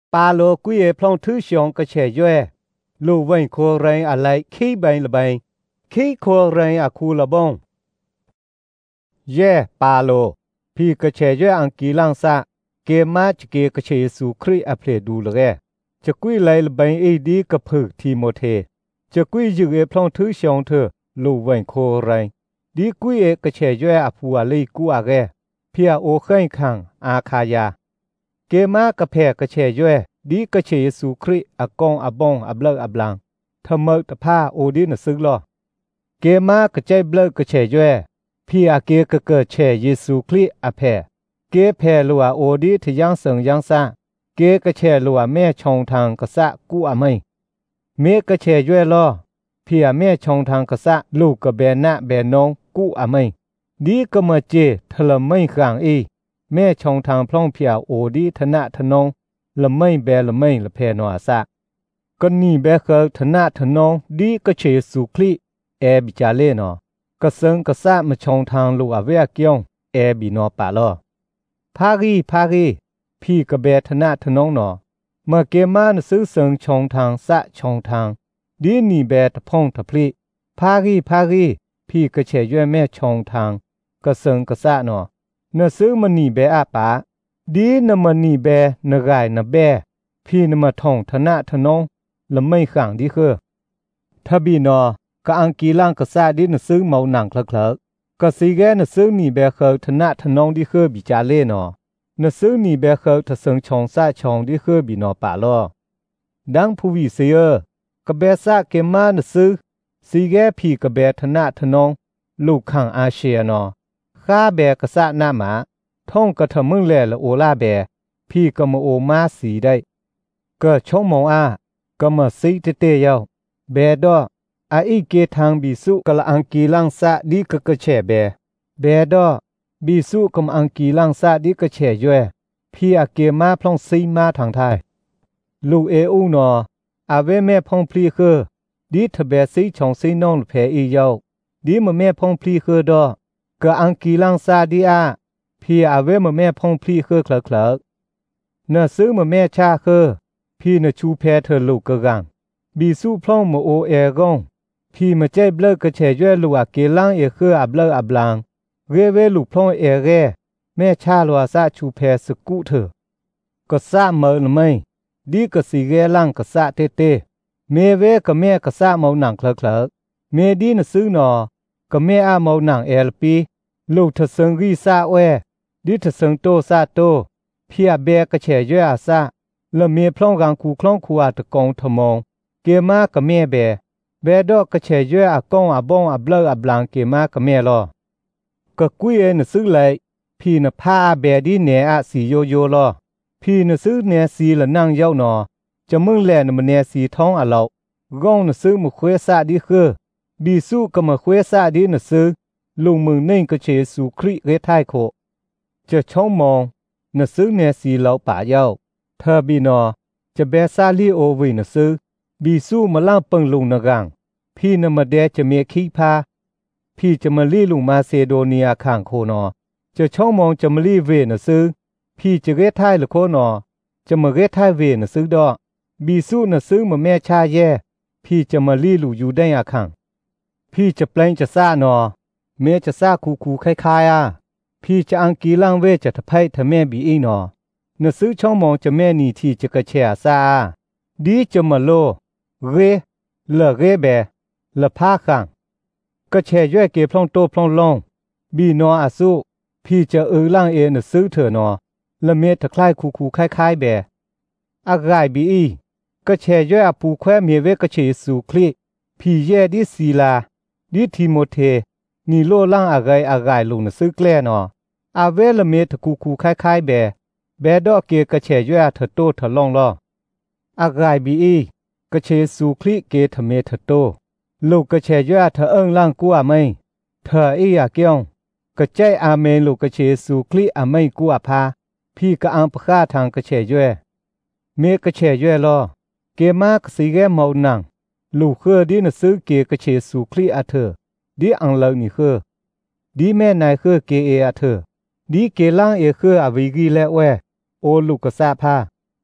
ปาโลกุยพลองทื่อชองกระเฉยย่ลูเวนโคเรงอะไรขี้ใบละใบขี้โคเรงอะคูละบ้งเย่ปาโลพี่กระเฉยย่อังกีลังซะเกมาจะเกกระเฉยสูคริอเพลดูละแกจะกุยไลละใบเอดีกระผึกทีโมเทจะกุยยึกพลองทื่อชองเธอลูเวนโคเรงดีกุยกระเฉยย่อะผัวเลยกูอะแกเพียโอเคยขังอาคายาเกมากระเพกกระเฉยย่ดีกระเฉยสูคริอากองอบองอับเลิกอับลังทำเมตผ้าโอดีนซึกลอเกมากระใจเบลกระเฉยย่พี่อาเกกเกิดเฉยเยซูคริอเพเกเพลัวโอดีที่ยังเสงยังซาเกกระเฉยลัวแม่ชงทางกษะกูอะไม่เมกระเฉยย่ลอพี่อาแม่ชงทางกษะลูกกะเบนะเบนงกูอะไม่ดีก็มาเจทละไม่ขังอีแม่ชงทางพล่องเพียโอดีธนะทนงละไม่แบละไม่ละเพนออาซะก็นี่แบเคธนะทนงดีก็เชสุคลิแอบิจาเลนอก็เซิงก็ซะมาชงทางลูอาเวะเกียงแอบินอปาลอพารีพี่กะเบธนะทนงนอเมื่อเกมานซื้อเซิงชงทางซะชงทางดีนี่แบตะพงทะพลิพารีพี่ก็เชย่แม่ชงทางก็เซิงก็ซะนอเนซื้อมันนี่แบอาปาดีนมันนี่แบนกายนแบพี่นมาท่องธนะทนงละไม่ขังดีคือถ้าบีนอก็อังกีล่างก็ซาดีนซื้อเมาหนังคลักก็สีแกนซื้อนี่แบเคธนะทนงดีคือบิจาเล่นอนซื้อนี่แบเคทเซิงชองซาชองดีคือบีนอปาลอดังผู้วิเซียก็แบซาเกมานซื้อสีแกพี่ก็แบธนะทนงลูกขังอาเชียนอข้าแบกษะหน้าหมาท่องกระทำมึงแลละโอลาแบพี่ก็มาโอมาสีได้ก็ชงมองก็มาสีเตเตยาวแบดออาอีเกทางบิสุกละอังกีลังซะดีกะกะแฉแบดอบิสุกมอังกีลังซะดีกะแฉย่พี่อาเกมาพลองซีมาทางไทยลูเออูนออาเวแม่พองพลีคือดีทะเบซีชองซีน้องแผอียาวดีมาแม่พองพลีคือดอก็อังกีลังซาดีอาพี่อาเวมาแม่พงพลีคือคลักเนื้อซื้อมาแม่ชาคือพี่เนชูแพเธอลูกกะกังบีสู้พล่องมาโอเอกงพี่มาใจเบลกระเฉยลูกอาเกลังเอคืออับเลอับลังเวลูกพล่องเอเรแม่ชาลัวซาชูแพสกุเธอก็ซาเมินไม่ดีก็สีเกลังก็ซาเตเมเวก็แม่ก็ซาเมาหนังคลักเมดีนซื้อนอก็แม่อาเมาหนังเอลปีลูกทศงรีซาเวดิทศงโตซาโตเพียเบกระเฉยอาซาละเมพล่องกังคูคล่องคูอาตะกองทมองเกมากะแม่เบดอกระเฉยอากองอาบองอาเบลอาบลางเกมากะแม่ลอก็กุยเอนซื้อเลยพี่นพาเบดีเนอาสีโยลอพี่นซื้อเนสีละนั่งเย้านอจะมึงแลนมันเนสีท้องอะเราก้องนซื้อมะเควซาดีคือบีสู้ก็มะเควซาดีนซื้อลุงมึงนิ่งก็เชสุคริเรทายโคจะช่องมองนซื้อเนสีเหล่าป่าเย้าเธอบีนอจะเบซาลีโอวินซื้อบีสู้มาล่างเปิงลุงนกังพี่นมาเดจะเมียขี้พาพี่จะมาลีลุงมาเซโดเนียข้างโคนอจะช่องมองจะมาลีเวนซื้อพี่จะเรทายละโคนอจะมาเรทายเวนซื้อดอบีสู้นซื้อมาแม่ชาแย่พี่จะมาลีลุอยู่ได้อาขังพี่จะแปลงจะซ่านอเมจะซาคูคล้ายพี่จะอังกีลังเวจะทะไพทะแม่บีอีนอเนซื้อช่องมองจะแม่นีที่จะกระเชะซาดีจะมาโลเเลเบละพาขังกระเชะย่อยเกพล่องโตพล่องลงบีนออาสุพี่จะล่างเอนซื้อเถอะนอละเมทะคล้ายคูคล้ายแบอากายบีอีกระเชะย่อยปูแควเมเวกระเชสูคลิพี่แย่ดิศีลาดิทิโมเทนี่โลล่างอากายลุงซื้อแกล้นออาเวละเมทคูคล้ายแบดอกเกกระเชยย่าเถโตทะล่องลออากายบีอีกระเชสูคลิเกทเมทโตลูกกระเชยย่าเถล่างกัวไม่เธออียาเกียงกระใจอาเมนลูกกระเชสูคลิอาไม่กัวพาพี่กะอังปะค่าทางกระเชยย่เมกระเชยย่ลอเกมากสีแกเมาหนังลูกเคอดีนซื้อเกกระเชสูคลิอาเธอดีอังเลนี่คือดีแม่นายคือเกเออาเธอดีเกล่างเอคืออวิกีและแวโอลูกกษาพา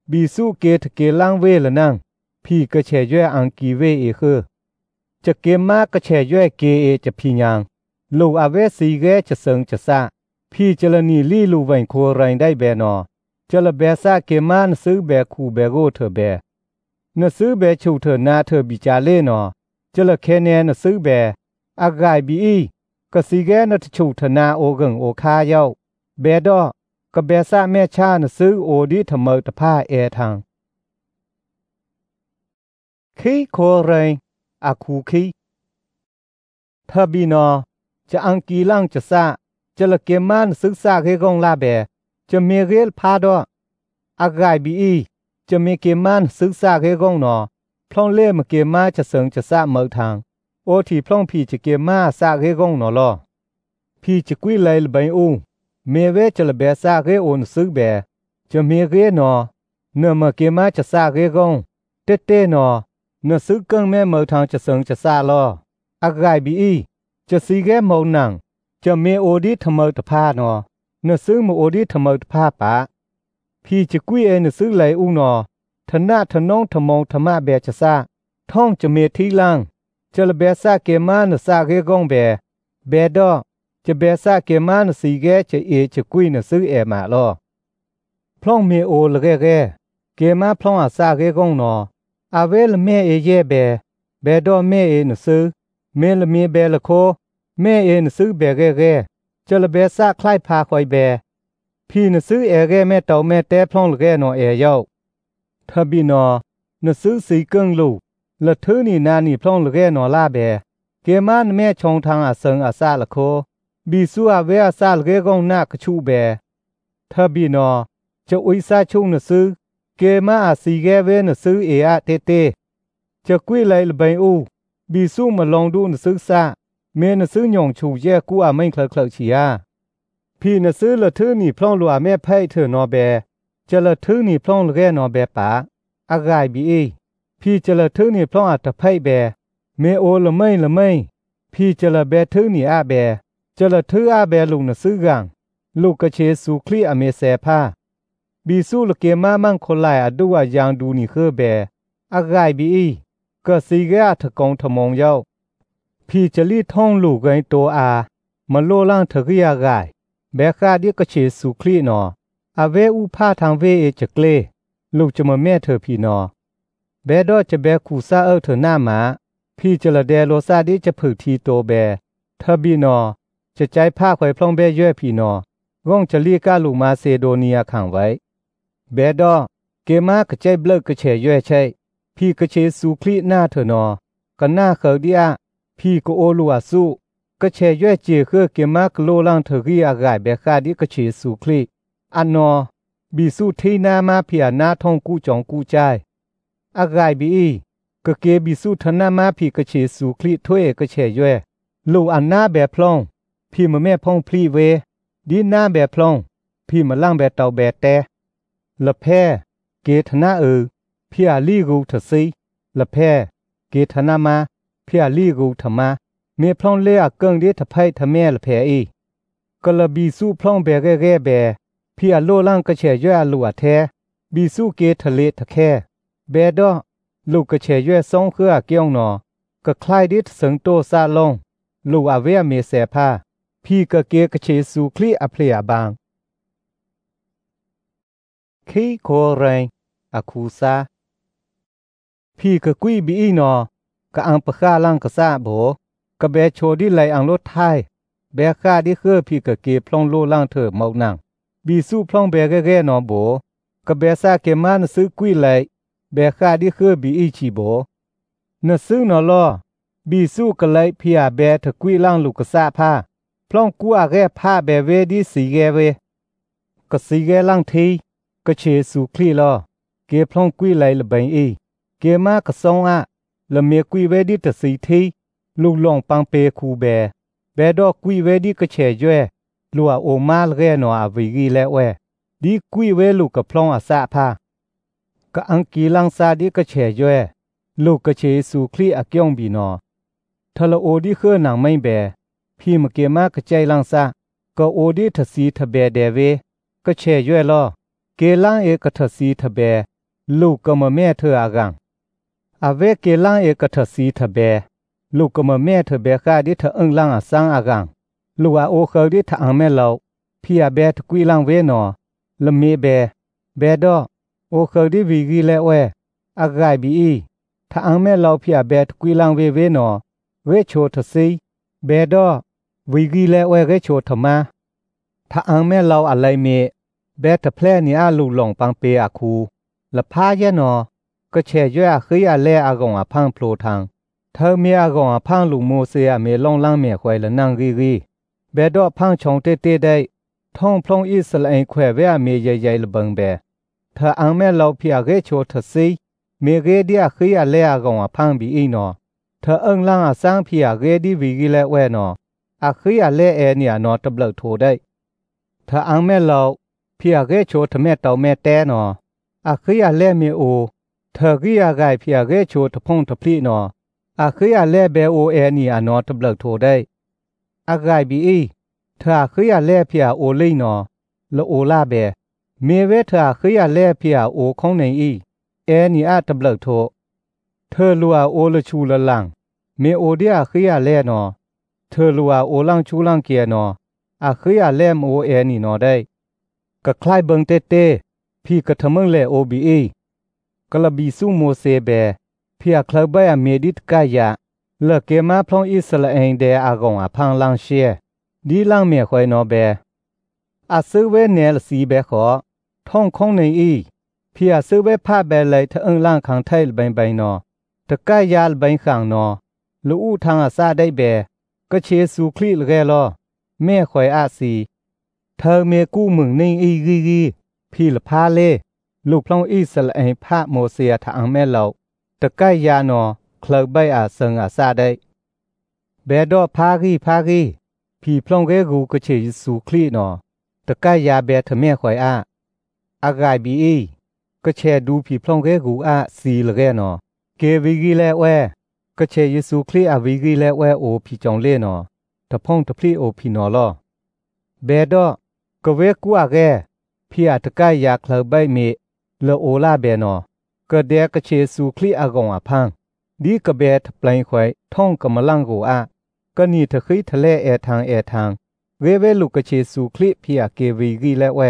บีสู้เกทเกล่างเวละนังพี่ก็แช่ย่วยอังกีเวเอคือจะเกมมากก็แช่ย่วยเกเอจะพี่ยังลูอาเวสีแกจะเสิงจะซะพี่จะละนีลี่ลูวันโคไรได้แบนอจะละแบซาเกมานซื้อแบคูแบโกเธอแบนซื้อแบชูเธอนาเธอบิจาเล่นอจะละแค่แนนซื้อแบอากายบีอีก็สีแกนทชูเธอนาโอกังโอคาเย้าแบดอก็แบซาแม่ชานซื้อโอดีทำเมตผ้าแอทางขี้โคเรงอาคูขี้ทบีนอจะอังกีลังจะซาจะละเกมันศึกษาเกกงลาเบจะเมเกลพาดออากายบีอีจะเมเกมันศึกษาเกกงนอพลองเล่มเกมาจะเสิงจะซาเมทางโอทีพลองพี่จะเกมาซาเกกงนอลอพี่จะกุยไลลใบอูเมเวจะละเบซาเกโอนซึกเบจะเมเกนอเนมเกมาจะซาเกกงเตเตนอเนซึกกังแม่เมทางจะเสิงจะซาลออากายบีอีจะสีแกมองนังจะเมโอดีทำเมตผ้านอเนซึงมโอดีทำเมตผ้าปะพี่จะกุยเอเนซึงไหลอูนอทนาทนองทมองธรรมะเบจะซาท่องจะเมทีลังจะละเบซาเกมาเนซาเกกงเบดอจะเบซาเกมาเนสีแกจะเอจะกุยเนซึงเอมาลอพล่องเมโอละแกเกมาพล่องอาซาเกกงนออาเวลเมเอเยเบดอเมเอเนซึเมลเมเบลโคแม่เอนซื้อแบเกจะละเบซาคล้ายพาคอยแบพี่นซื้อเอเกแม่เต่าแม่แต่พล่องละแกนอเอเย้าทบีนอนซื้อสีเกิงลูละทือนี่นานี่พล่องละแกนอลาแบเกมันแม่ชงทางอาเซิงอาซาละโคบีซัวเวอาซาละแกกงนากชูแบทบีนอจะอุยซาชุงนซื้อเกมาอาสีแกเวนซื้อเออะเตเตจะกุยไลละใบอูบีสู้มาลองดูนซื้อซาเมนซื้อหยองชูแยกูอาไม่เคลเฉียพี่นซื้อละทือนี่พล่องลัวแม่ไพ่เธอนอแบจะละทือนี่พล่องละแกนอแบปาอากายบีพี่จะละทือนี่พล่องอัตไพ่แบเมโอละไม่พี่จะละแบทือนี่อาแบจะละทืออาแบลุงนซื้อกังลูกกะเชสูคลีอเมเซพาบีสู้ละเกมามั่งคนไลอดูอยางดูนี่คือแบอากายบีก็สีแกทะกงทมองเย้าพี่จะรีท่องลูกไงตัวอามาโลล่างเถกยากายแบคาดิกเชสุคลีนออาเวอุพาทางเวเอจะเกลลูกจะมาแม่เธอพี่นอแบดอจะแบคูซาเธอหน้าหมาพี่จะละแดโลซาดิจะฝึกทีโตแบเธอบีนอจะใจผ้าไข่พล่องแบย่อยพี่นอว่องจะเรียกาลูมาเซโดเนียขังไว้แบดอเกมากระใจเบลกระเฉยย่อยใช่พี่กระเชสุคลีหน้าเธอนอกันหน้าเขอดีอาพี่ก็โอลัวสู้ก็แช่ย่อยเจคือเกมากโลลังเถกีอากายเบคาดิก็เชสุคลีอันนอบีสู้ที่นามาเพียนาท่องกู้จองกู้ใจอากายบีก็เกบีสู้ทนามาพี่ก็เชสุคลีถ้วยก็แช่ย่อยลูอันหน้าแบบพลองพี่มาแม่พองพลีเวดีหน้าแบบพลองพี่มาล่างแบบเต่าแบบแต่ละแพ้เกทนาพี่อาลีกูทซีละแพ้เกทนามาพี่อาลีกูธรรมาเมพล่องเล่อเกิงดิทะไพทะแม่ละแผอีก็ละบีสู้พล่องแบแก่แบพี่อาโลล่างก็แช่ย่อยลัวแท้บีสู้เกทะเลทะแค่แบดอลูกก็แช่ย่อยซ่องคือเกี้ยงนอก็คลายดิสังโตซาลงลูกอาเวเมเสพาพี่ก็เกกเชสูคลีอเพลียบางขี้โคเรงอคูซาพี่ก็กุยบีอีนอก็อังปะค่าล่างก็ซาโบก็แบโชดิไหลอังรถไทยแบค่าดิคือพี่ก็เก็บพล่องโลล่างเถอเมานังบีสู้พล่องแบแก่ๆนอโบก็แบซาเกมันซื้อกุยไหลแบค่าดิคือบีอีชีโบนซื้อนอลอบีสู้ก็ไหลพี่อาแบถกุยล่างลูกก็ซาผ้าพล่องกูอาแก่ผ้าแบเวดิสีแกเวก็สีแกล่างทีก็เชสูคลีลอเก็บพล่องกุยไหลละบังอีเกมาก็ซองอะละเมียกุยเวดิตสีทีลูกลองปังเปคูแบดอกกุยเวดิก็แช่ย่อยลัวโอมาลแกนออาวิกีแล้วแวดีกุยเวลูกก็พล่องอาซาผ้าก็อังกีลังซาดิก็แช่ย่อยลูกก็เชสูคลีอาเกียงบีนอทะละโอดิคือหนังไม่แบพี่มเกมาก็ใจลังซาก็โอดิทสีทะเบเดเวก็แช่ย่อยลอเกลังเอก็ทสีทะเบลูกก็มาแม่เธออากังอาเวเกลังเอกทศีทเบลูกก็มาแม่เธอเบค่าดิเธออึ้งลังอาสังอากังลูกอาโอเคดิเธออังแม่เราพี่อาเบทกุยลังเวนอละเมเบดอโอเคดิวีกีเลเวอากายบีอีถ้าอังแม่เราพี่อาเบทกุยลังเวนอเวโชทศีเบดอวีกีเลเวเวโชทมาถ้าอังแม่เราอะไรเมเบทแพร่นี่อาลูหลงปังเปอาคูละพาเยนอก็แช่ย่อยคืออาแลอากงอาพังโผล่ทางเธอมีอากงอาพังลูโมเซียเมลองลังเมควายละนังรีเบดอพังชงเตได้ท่องพลงอิสราเอลแควเวอเมใหญ่ๆละเบิงเบเธออังแม่เราเพียเกโชทซีเมเกเดียคืออาแลอากงอาพังบีอีนอเธออึ้งลังอาสังเพียเกดีวีกิเลเวนออาคืออาแลเอเนี่ยนอตบลโทได้เธออังแม่เราเพียเกโชทแม่เต่าแม่แต้นออาคืออาแลเมโอเธอกี้อากายเพียเกโชทพงทพลีนออาคืออาแลเบโอเอนี่อนอตบลโทได้อากายบีอีเธอคืออาแลเพียโอลีนอละโอลาเบเมเวเธอคืออาแลเพียโอคงในอีเอนี่อาตบลโทเธอลัวโอละชูละลังเมโอเดียคืออาแลนอเธอลัวโอลังชูลังเกียนออาคืออาแลมโอเอนี่นอได้ก็คล้ายเบิงเต้พี่กะทะมึงเลโอบีอีกละบีซูโมเซเบพี่คลาบะเมดิตกายะเลเกมาพลองอิสราเอลเดอากงอาพังลังเชดีลังเมียควายนอเบอาซื้อเวเนลสีเบขอท่องคงในอีพี่ซื้อเวผ้าเบเลยทะอึงล่างขังไทยใบนอตะกายาลใบขังนอลูอูทางอาซาได้เบก็เชซูคลีลเกลอแม่ควายอาสีเธอเมกู้มึงในอีกีพี่ละพาเลลูกพลองอิสราเอลพระโมเสียทางแม่เราตะกายานอคลใบอาเซิงอาซาได้เบดอพากีพี่พลองเกกูก็เชยสูคลีนอตะกายาเบทแม่ข่อยอาอากายบีอีก็เชดูพี่พลองเกกูอาสีละแกนอเกวิกีแลแวก็เชยสูคลีอาวิกีแลแวโอพี่จองเลนอตะพงตะพลีโอพี่นอลอเบดอก็เวกูอาแกพี่อาตะกายาคลใบเมเลโอลาเบนอก็เดกเชสูคลีอากงอาพังดีกะเบทปลายข่อยท่องกะมะลังโกอาก็นี่ทะคือทะเลแอทางเวลูกเชสูคลิพี่อาเกวีกีและแว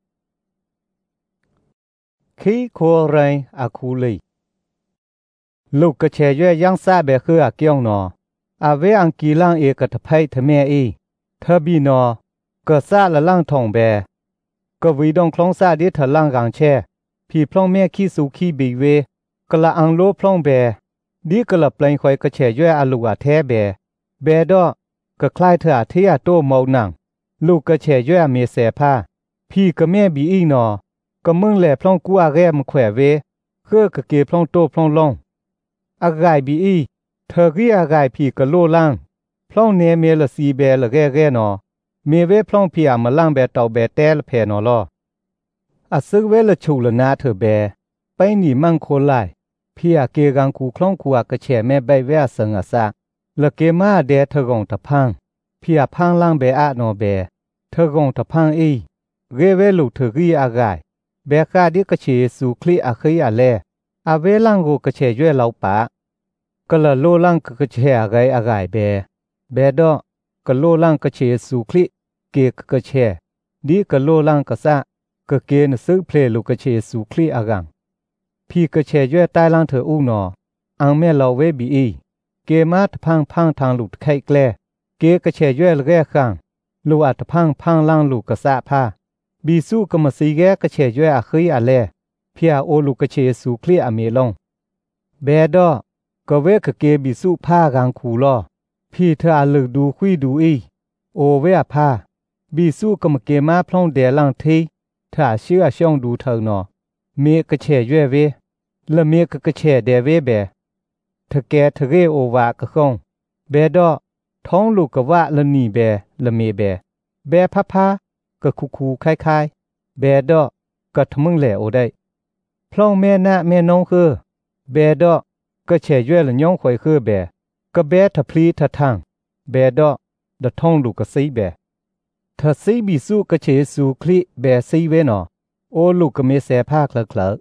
คีโคไรอาคูลีลูกเชยยังซาเบคืออาเกียงนออาเวอังกีลังเอกตะไพทะเมอีเธอบีนอก็ซาละลังทองเบก็วีดองคลองซาดิทะลังกังแช่พี่พลองแม่ขี้สูขี้บีเวกละอังโลพลองเบดีกละปลายข่อยก็เชยอาลูกอาแท้เบดอก็คล้ายเธออาเทียโตเมาหนังลูกก็เชยเมเสผ้าพี่ก็แม่บีอีนอก็มึงแหล่พลองกัวแกมแขวเวคือก็เกพลองโตพลองลองอากายบีอีเธอกี้อากายพี่ก็โลล่างพลองเนเมละสีเบละแกนอเมเวพลองพี่อามาล่างเบเต่าเบแต้ละแพนอลออาซึกเวละชูละนาเธอเบไปนี่มั่งโคไลพี่อาเกกังคูคลองคูอากระแฉแม่ใบเวอสังอาซาละเกมาเดเธอกงตะพังพี่อาพังล่างเบอะนอเบเธอกงตะพังอีเกเวลูเธอกี้อากายเบคาดิกระเชสูคลีอาคีอาเลอาเวลังกูกระเชย่วยเราปะก็ละโลลังกระเชอากายเบดอก็โลลังกระเชสูคลีเกกระเชดีก็โลลังกะซะก็เกนซึกเพลลูกระเชสูคลีอากังพี่กระเชย่วยใต้ลังเธออูนออังแม่เราเวบีอีเกมาทพังทางลูกไข่แกลเกกระเชย่วยละแกขังลูอัตพังล่างลูกกะซะผ้าบีสู้กะมาซีแกกระเชย่วยอาคีอาเลพี่อาโอลูกกระเชสูคลีอาเมลงเบดอก็เวกเกบีสู้ผ้ากังคูลอพี่เธออาลึกดูคุยดูอีโอเวอาผ้าบีสู้กะมาเกมาพลองเดลังทีถ้าเชื่อช่องดูเธอนอเมกระเชย่วยเวละเมกระเชเดเวเบทะแกทะเรโอวากะคงเบดอท้องลูกกะว่าละนีเบละเมเบพะกะคูคล้ายเบดอกะทะมึงแหลโอได้พลองแม่นะแม่น้องคือเบดอกะเฉย่วยละย่องข่อยคือเบกะเบทะพลีทะทางเบดอดะท้องลูกกะซีเบทะซีบีสู้กะเฉสูคลิเบซีเวนอโอลูกกะเมเสผ้าคลๆ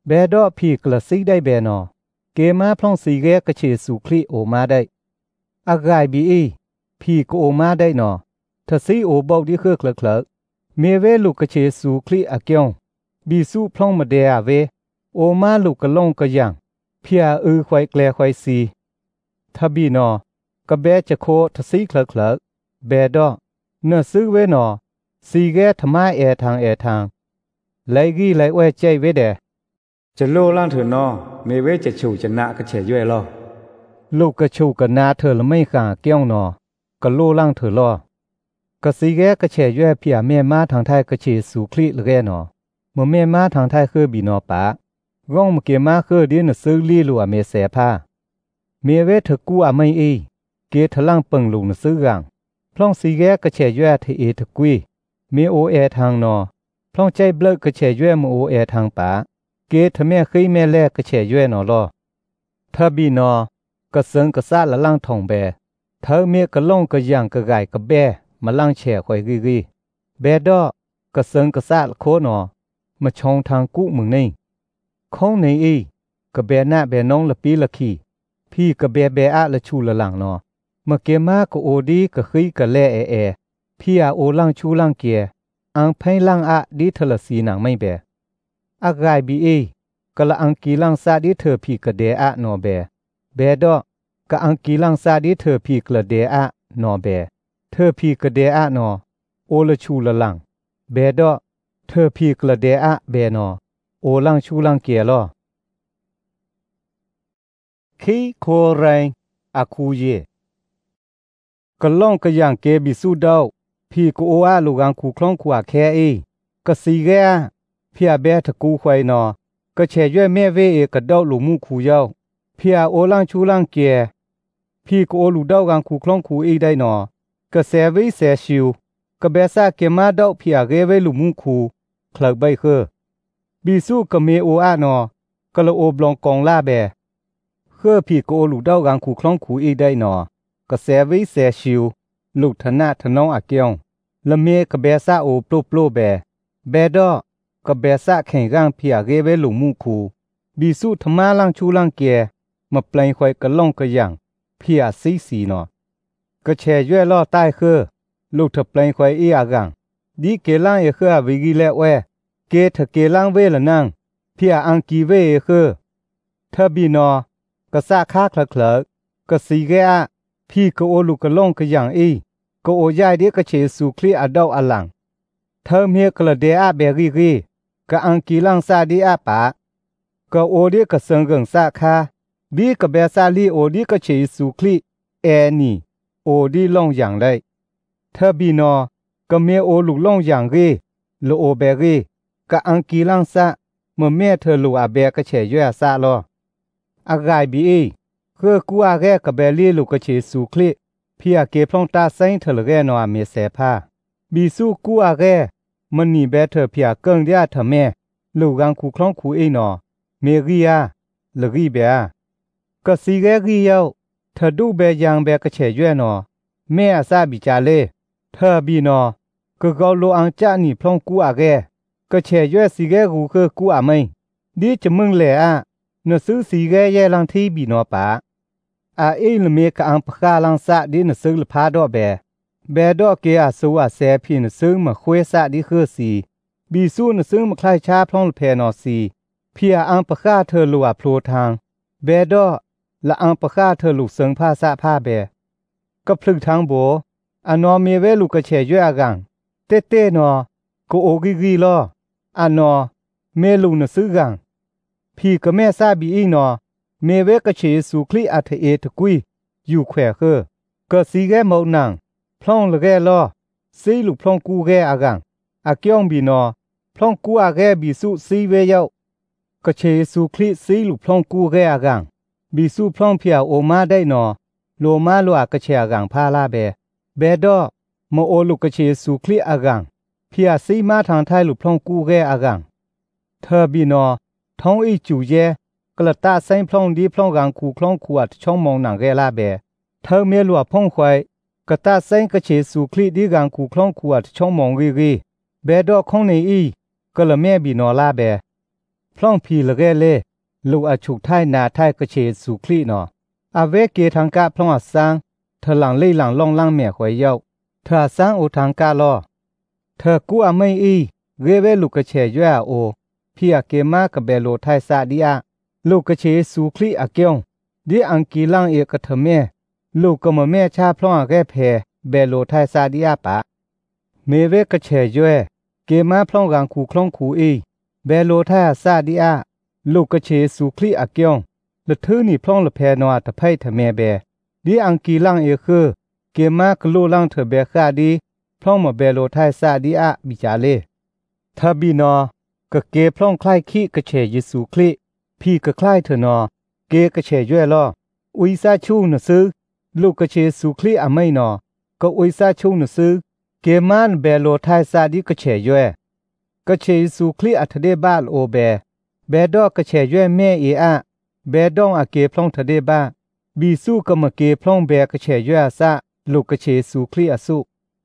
เบดอพี่กละซีได้เบนอเกมาพลองสีแกกระเชสูคลีโอมาได้อากายบีอีพี่ก็โอมาได้นอทซีโอบอกดีคือเคลกเมเวลูกระเชสูคลีอาเกียงบีสู้พลองมาเดียเวโอมาลูกกะลงกะยังเพียควายแกลควายซีทบีนอกะเบจะโคทซีเคลกเบดอเนซื้อเวนอสีแกทำไมทางไลกี้ไลแวใจเวเดจะโลล่างเถอะนอเมเวจะชูจะนะกระเฉยย่อยลอลูกกระชูกะนาเธอละไม่ขาเกี้ยงนอกะโลล่างเถอะลอกะสีแกกระเฉยย่อยเพียแม่มาทางไทยกระเฉยสูคลิละแกนอเมื่อแม่มาทางไทยคือบีนอปะร้องมเกมาคือดินซื้อลีลัวเมเสพาเมเวเถกูอะไม่เกทลังเปิงลุงซื้อกังพล่องสีแกกระเฉยย่อยเทเถกุยเมโอทางนอพล่องใจเบลกระเฉยย่อยมโอทางปะเกทแม่เคยแม่แลกกระเฉยย่อยนอลอถ้าบีนอกระเซิงกระซาละล่างทองแบเธอเมียกระล่องกระย่างกระไก่กระแบมาล่างแฉข่อยกีแบดอกระเซิงกระซาละโคนอมาชองทางกู้มึงนี่คงในกระแบหน้าแบน้องละปีละขี้พี่กระแบอะละชูละหลังนอมาเกมาก็โอดีกระขี้กระแลพี่อาโอล่างชูล่างเกียอังไพล่างอะดีเทละสีหนังไม่แบอากายบีกะละอังกีลังซาดิเธอพี่กะเดอะนอเบดอกะอังกีลังซาดิเธอพี่กะเดอะนอเบเธอพี่กะเดอะนอโอละชูละลังเบดอเธอพี่กะเดอะเบนอโอลังชูลังเกียลอคีโคเรงอะคูเยกะล่องกะย่างเกบิสุดาวพี่กโออะลูกังคูคล้องขวาแค่กะสีแกเพียเบทกูควายนอกระเฉยย่อยแม่เวกระเดาหลูมูคูเย้าเพียโอลังชูลังเกียพี่ก็โอลูเดากังคูคล้องคูได้นอกระแสวิเสชิวกระเบซาเกมาเดาเพียเกเวหลูมูคูคลักใบคือบีสู้กะเมโออะนอกะละโอบลองกองลาแบพี่ก็โอลูเดากังคูคล้องคูได้นอกระแสวิเสชิวลูกธนาทน้องอาเกียงละเมกะเบซาโอโปโปแบดอกะเบซะแข่งร่างเพียเกเวหลุมูคูบีสุธมาลังชูลังเกียมาเปลงควายกะล่องกะยังเพียสีนอกระแชย่วยล่อใต้คือลูกเถเปลงควายอากังดีเกลังคือวิกิเลแวเกเถเกลังเวละนังเพียอังกีเวคือทบีนอกะซะคาคลักกะสีแกอะพี่กะโอลูกะล่องกะยังกะโอยายเดกะเชสุคลีอะดาวอะลังเธอเมียกละเดอะเบรีกะอังกีลังซาดีอะปะกะโอดีกะสังกังซาคาบีกะเบซาลีโอดีกะเชสุคลีนี่โอดีล่องอย่างได้เธอบีนอกะเมโอลูล่องอย่างโลโอเบกะอังกีลังซาเมื่อแม่เธอลูอาเบกะเฉยย่ซาลออากายบีคือกูอาแกกะเบลีลูกะเชสุคลีพี่อาเกพลองตาไซเธอละแกนอเมเสพาบีสู้กูอาแกมันนี่เบเธอเพียเกิงเดียทำแม่ลูกังคูคล้องคูนอเมรียลรีเบียก็สีแกรีเยาเธอดูเบยังเบกระเฉยย่นอแม่อาซาบิจาเลเธอบีนอก็เกาโลอังจานี่พลองกูอาแกกระเฉยย่สีแกกูคือกูอาไม่ดีจะมึงแหละนซื้อสีแกแย่ลังที่บีนอปะลเมกอังปะคาลังซะดีนซื้อลพาดอเบดอกเกอาสูอาแซพีนซึ่งมาคุยซะดีคือสีบีสู้นซึ่งมาคลายชาพลองเพนอสีเพียอังปะคาเธอลัวโพลทางเบดอละอังปะคาเธอลูกเซิงผ้าซะผ้าเบก็พลึกทางโบอนอเมเวลูกกระเฉยย่อากังเต้นอโกโอกีลออนอเมลูนซื้อกังพี่ก็แม่ซาบีนอเมเวกระเฉยสุคลีอัทตะกุยอยู่แขวคือก็สีแกมอนังพลองละแกลอซีลูกพลองกูแกอากังอาเกียงบีนอพลองกูอาแกบีสุซีเวเยากระเชสุคลิซีลูกพลองกูแกอากังบีสุพลองเพียโอมาได้นอโลมาโลอากระเชอากังพาลาเบดอมโอลูกกระเชสุคลิอากังเพียซีมาทางไทยลูกพลองกูแกอากังเธอบีนอท้องจูเยกระตาไซพลองดีพลองกังคูคลองขวดช่องมองหนังแกลาเบเธอเมลัวพงควายกตาเซงกะเชสุคลีดีกังคูคล้องขวดช่องมองเบดอกของในก็ละแม่บีนอลาเบพพล่องพีละแกเล่ลูกอาฉุกไทยนาไทยกระเชสุคลีนออาเวเกทางกะพล่องอาซังเธอหลังเล่หลังล่องล่างแม่หวยเย้าเธอซังโอทางกะลอเธอกูอาไม่อีเวเวลูกกระเชย่าโอพี่อาเกมากะเบโลไทยซาดิอาลูกกระเชสุคลีอาเกียงดิอังกีลังเอกะเถแม่ลูกก็มาแม่ชาพล่องอาแกเพเบโลไทยซาดิอาปะเมเวกระเชย่เกมาพล่องกางคูคล่องคูอีเบโลไทยซาดิอาลูกกระเชสุคลีอาเกียงละทือนี่พล่องละเพนอตะไพทะแม่เบดิอังกีลังเอคือเกมากะโลลังเถเบคาดีพล่องมาเบโลไทยซาดิอาบิจาเลทาบีนอกะเกพล่องคล้ายขี้กระเฉยเยซูคริพี่กะคล้ายเถนอเกกระเฉยย่อลออุยซาชูนซื้อลูกกระเฉยสุคริอะไม่นอก็อุยซาชูนซื้อเกมานเบโลไทยซาดิกระเฉยย่อกระเฉยสุคริอะทะเดบ้าโอเบเบดอกระเฉยย่อแม่เออะเบดองอะเกพล่องทะเดบ้าบีสู้กะมะเกพล่องเบกระเฉยย่อซะลูกกระเฉยสุคริอะสุ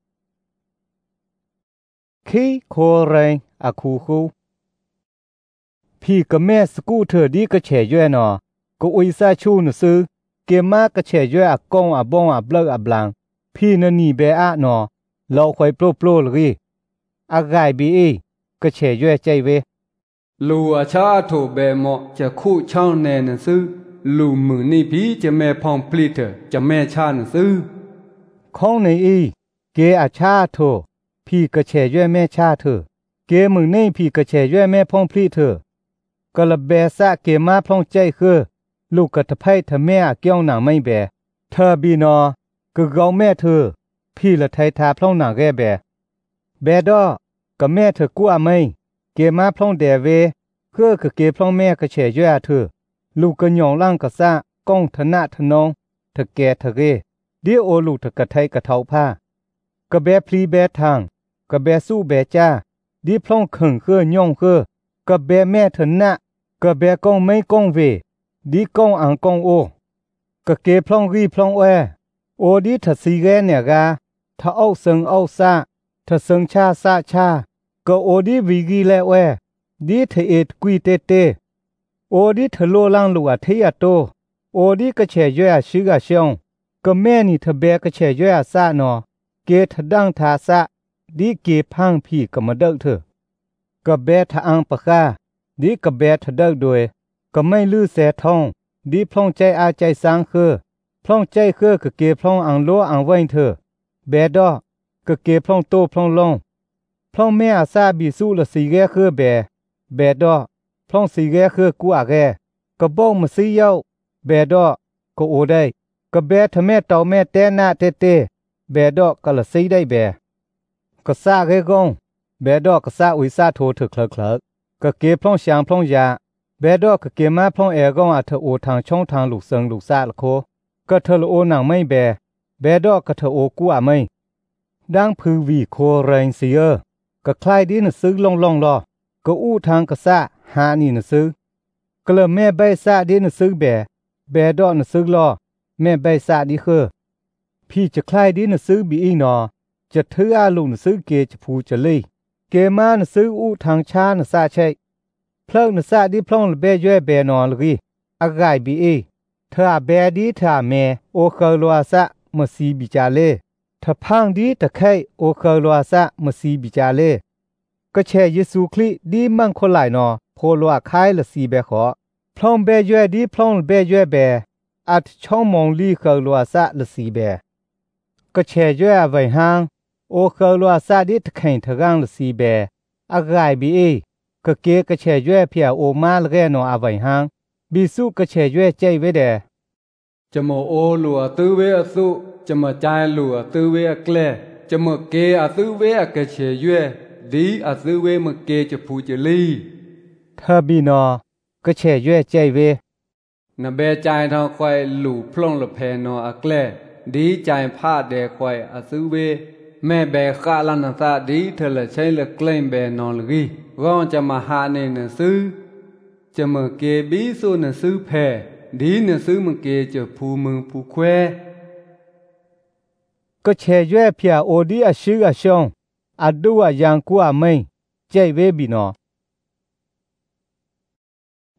ขี้โคเรงอะคูคูพี่กับแม่สกูเธอดีก็เฉยย่อยนอก็อุยซาชูนซื้อเกมมาก็เฉยย่อยอะกงอะบ้องอะเบลอะบลังพี่นนี่เบอะนอเราคอยโปรโปรลกีอะไกบีเอก็เฉยย่อยใจเวลูอาชาโถเบหมอจะคู่ช่างแน่นซื้อลูมือนี่พี่จะแม่พองพลีเถอจะแม่ชาหนซื้อของในอีเกอาชาโถพี่ก็เฉยย่อยแม่ชาเถอเกมึงนี่พี่ก็เฉยย่อยแม่พองพลีเถอกะละเบซะเกมาพล่องใจคือลูกกะทะไพทะแม่เกี้ยวหนังไม่แบเธอบีนอกะเกาแม่เธอพี่ละไททาพล่องหนังแกแบเบดอกะแม่เธอกู้อะไม่เกมาพล่องเดเวคือกะเกพล่องแม่กะเฉยย่อเธอลูกกะหยองล่างกะซะก้องทนะทนองทะแกทะเกดิโอลูกทะกะไทกะเทาผ้ากะแบพลีแบทางกะแบสู้แบจ้าดิพล่องขึงคือหยองคือกะแบแม่เธอนะกะแบกองไม่กองเวดีกองอังกองโอกะเกพล่องรีพล่องแอโอดีทะซีแกเนี่ยกาทะเอาซึงเอาซาทะซึงชาซาชากะโอดีวีกีแลแอดีทะเอ็ดกุยเตเตโอดีทะโลลังลูอะเทยะโตโอดีกะเฉยย่อชื่อกะชองกะแม่นี่ทะแบกะเฉยย่อซานอเกทะดังทาซะดีเกพังพี่กะมะเดกเถอกะแบทะอังปะคาดีกะแบทะเดกโดยก็ไม่ลือแสทองดีพล่องใจอาใจสางคือพล่องใจคือกะเกพล่องอังโลอังไว้เถอแบดอกะเกพล่องโตพล่องลงพล่องแม่อาซาบีสู้ละสีแกคือแบดอพล่องสีแกคือกูอะแกกะบ้องมะซีเย้าแบดอก็โอได้กะแบทะแม่เตาแม่แตนาเตเตแบดอกะละซีได้แบกะซาแกกงแบดอกะซาอุยซาโทถึกเคลกกะเกพล่องฉางพล่องยาเบดอกกะเกมาพล่องแอกองอะเธอโอทางช่องทางลูกเซิงลูกซาละโคก็เธอละโอหนังไม่แบดอกกะเธอโอกูอะไม่ดังพือวีโคแรงเสียกะคลายดีน่ะซึกล่องลอกะอู้ทางกะซะหานี่น่ะซึกะละแม่ใบซะดีน่ะซึแบดอกน่ะซึลอแม่ใบซะดีคือพี่จะคลายดีน่ะซึบีอีนอจะถืออาลูกน่ะซึเกจะพูจะเลยเกมาน่ะซึอู้ทางชาน่ะซะใช่พลงนซาดิพลงเบยเบนอลกีอากายบีเอเธอเบดีเธอเมโอเคลัวซะมสีบิจาเลเธอพังดีตะไคโอเคลัวซะมสีบิจาเลก็แช่เยซูคริดีมั่งคนหลายนอโพลัวคายละสีเบขอพลงเบยดีพลงเบยเบอัดช่องมองลีเคลัวซะละสีเบก็แช่ยไว้หางโอเคลัวซะดิตะไคทะกังละสีเบอากายบีเอกะเกกะเฉยย่อเพียโอมาลแกนออาไว้หางบิสุกะเฉยย่อใจไว้เดจะมโอลัวตื้อเวอสุจะมาใจลัวตื้อเวอแกลจะมาเกอตื้อเวอกะเฉยย่อดีอตื้อเวมะเกจะพูจะลีเธอบีนอกะเฉยย่อใจเวนะเบใจทางควายหลู่พล่องละแพนออะแกลดีใจพาเดควายอตื้อเวแม่เบคาลันตาดีเธอละใช้ละเกล้งเบนอนลกีร้องจะมาหาในหนังสือจะมาเกบีสู้หนังสือแพ้ดีหนังสือมาเกจะผู้มึงผู้แควก็เชยย่อเพียโอดีอาชื่ออาชงอาดูอายังกูอาไม่ใจเวบีนอ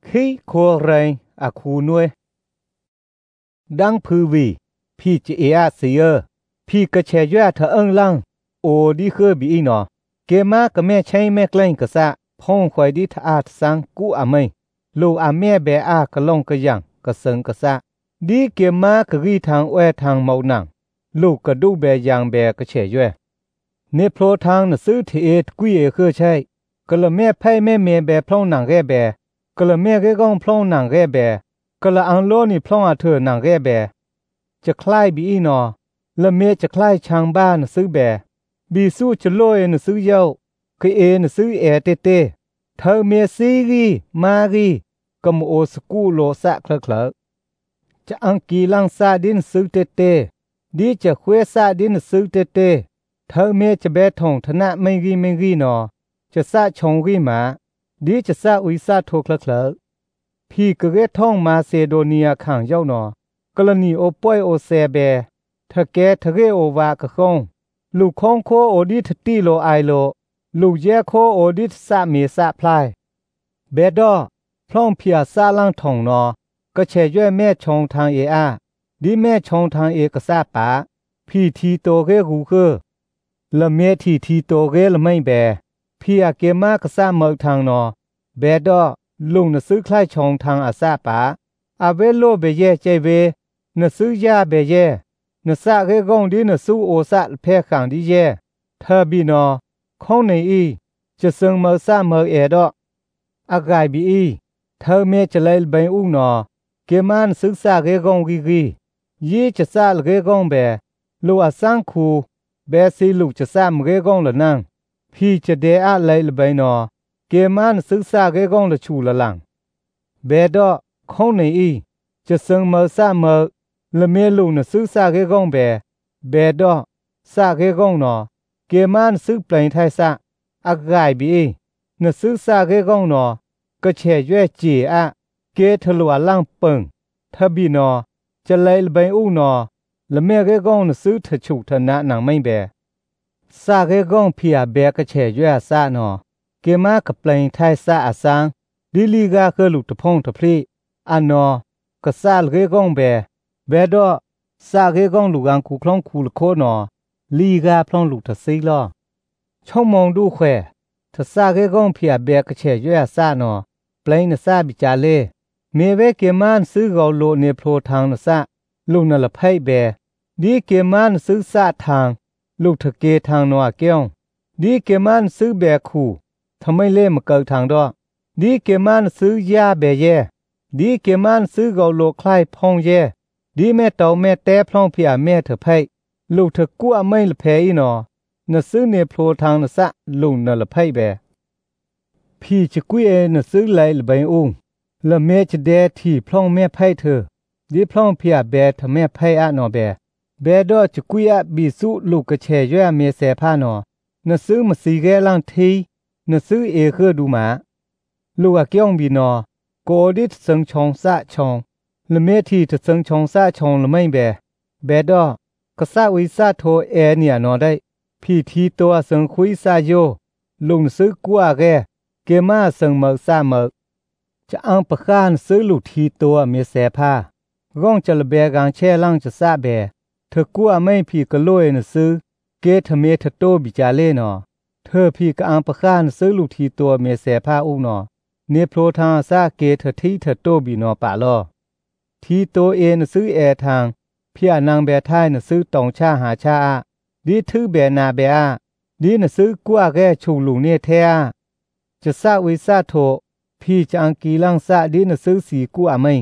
ขี้โคเรงอาคูนวยดังพือวีพี่จะเอะเสียพี่ก็แชย่าเธอเอิงลังโอดีคือบีอีนอเกมาก็แม่ใช้แม่เกล้งก็ซะพ่องควายดีทะอาดสังกูอะไม่ลูอาแม่แบอากะลงกะยังกะเซิงกะซะดีเกมาก็รีทางแวทางเมาหนังลูกกระดูแบยางแบก็แชย่าเนโพรทางน่ะซื้อเทเอตกุยเอคือใช่ก็ละแม่ไพ่แม่เมแบพล่องหนังแร่แบก็ละแม่ก็ก้องพล่องหนังแร่แบก็ละอังโลนี่พล่องอาเธอหนังแร่แบจะคล้ายบีอีนอละเมจะคล้ายช้างบ้านซื้อแบบีสู้จะโลยนซื้อเย้าคือเอนซื้อแอเตเตเธอเมซีรีมารีกมโอสกูโลสะคลคลจะอังกีลังซาดินซื้อเตเตดีจะควยซาดินซื้อเตเตเธอเมจะแบทงธนะไม่รีนอจะซะชงรีมาดีจะซะอุยซาโทคลคลพี่กระเรท่องมาเซโดเนียขังเย้านอกรณีโอป่วยโอเซเบทะแกทะเรโอวากะคงลูกคงโคโอดิทตีโลไอโลลูกแยโคโอดิทสะเมสะพลายเบดอพร้อมเพียซาลังทองนอก็แช่ย่วยแม่ชงทางเออาดีแม่ชงทางเอกษาปาพี่ทีโตเรกูคือละเมทีโตเรละไม่แบพี่อาเกมากษาเมือทางนอเบดอลุงน่ะซื้อคล้ายชงทางอาซาปาอาเวโลเบเยใจเวน่ะซื้อยาเบเยน่ะซะเรกงดีน่ะสู้โอซะเพขังดีเยเธอบีนอคงในอีจะซึงเมือซะเมือเอดออากายบีอีเธอเมจะเลยเบอุนอเกมันศึกษาเรกงกียี่จะซะเรกงเบลูอาสังคูเบซีลูกจะซะมเรกงละนังพี่จะเดอะเลยเบนอเกมันศึกษาเรกงละชูละลังเบดอคงในอีจะซึงเมือซะเมือละเมลูน่ะซื้อซาเกกงเบเบดอซาเกกงนอเกมันซื้อเปล่งไทยซะอากายบีน่ะซื้อซาเกกงนอก็แช่ย่วยจีอะเกทะลัวลังเปิงทะบีนอจะเลยเบอูนอละเมเกกงน่ะซื้อทะฉุทะนะหนังไม่แบซาเกกงเพียเบก็แช่ย่วยซะนอเกมากะเปล่งไทยซะอาซังดิลีกาคือลูกตะพงตะพรีอันนอกะซาเกกงเบเบดอซาเกกองลูกังคูคลองคูลโคนอลีกาพลองลูกทะซีลอช่องมองดูแควทะซาเกกองเพียเบกะเชย่อยซานอเปลนซาบิจาเลเมเวเกมันซื้อกอโลเนโพรทางนซะลูกนละไพเบดีเกมันซื้อซาทางลูกทะเกทางนอเกียงดีเกมันซื้อเบคูทำไมเล่มเกิดทางดอดีเกมันซื้อยาเบเยดีเกมันซื้อกอโลคลายพองเยดีแม่เต่าแม่แต่พร้องเพียแม่เถอไพ่ลูกเถอกู้อไม่ละเพอีนอน่ะซื้อเนโพรทางน่ะซะลุงน่ะละไพ่แบพี่จะกุ้ยเอน่ะซื้อไหลละใบอุ้งละแม่จะแดที่พร้องแม่ไพ่เธอดีพร้องเพียแบทะแม่ไพ่อะนอแบแบดอจะกุ้ยอะบีสุลูกกะแชย่อเมเสพานอน่ะซื้อมาสีแกลังทีน่ะซื้อเอคือดูหมาลูกอะเกียงบีนอโกดิตสังชองซะชองละเมทีจะซึงชงซาชงละไม่แบเบดอกษาวิสาโทเอเนี่ยนอได้พี่ทีตัวซึงคุยซาโยลุงซื้อกัวแกเกมาซึงเมกซาเมกจะอังปะคานซื้อลูกทีตัวเมเสพาร้องจะละเบกังแช่ลังจะซาแบเธอกัวไม่พี่กะลอยนะซื้อเกทเมทโตบิจาเลนอเธอพี่กะอังปะคานซื้อลูกทีตัวเมเสพาอุนอเนโพรทางซาเกเธอทีเธอโตบินอปะลอทีโตเอนซื้อแอทางเพียนางแบท้ายนซื้อตองชาหาชาดีถือแบนาแบอาดีนซื้อกัวแกชูลุงเนเทอาจะซาวิซาโทพี่จะอังกีลังซาดีนซื้อสีกัวไม่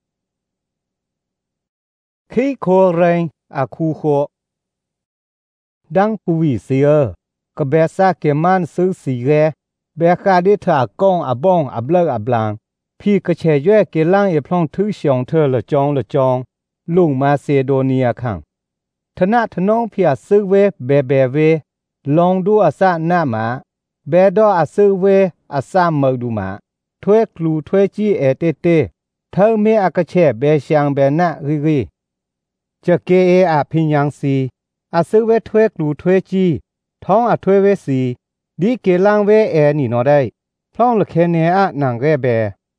ขี้โคเรงอาคูโคดังปูวิเสียก็แบซาเกมันซื้อสีแกแบคาดิถากงอาบองอับเลิกอับลางพี่ก็แช่ย่อยเกลังเอพลองถือชองเธอละจองลุงมาเซโดเนียขังทนะทนองเพียซื้อเวเบเวลองดูอาซาหน้ามาเบดออาซื้อเวอาซาเมดูมาถ้วยคลูถ้วยจีเอเตเตเธอเมอากระแช่เบชางเบนะรีจะเกเออาพิญญังสีอาซื้อเวถ้วยคลูถ้วยจีท้องอาถ้วยเวสีดีเกลังเวแอนี่นอได้พลองละแคเนอะนางแกเบ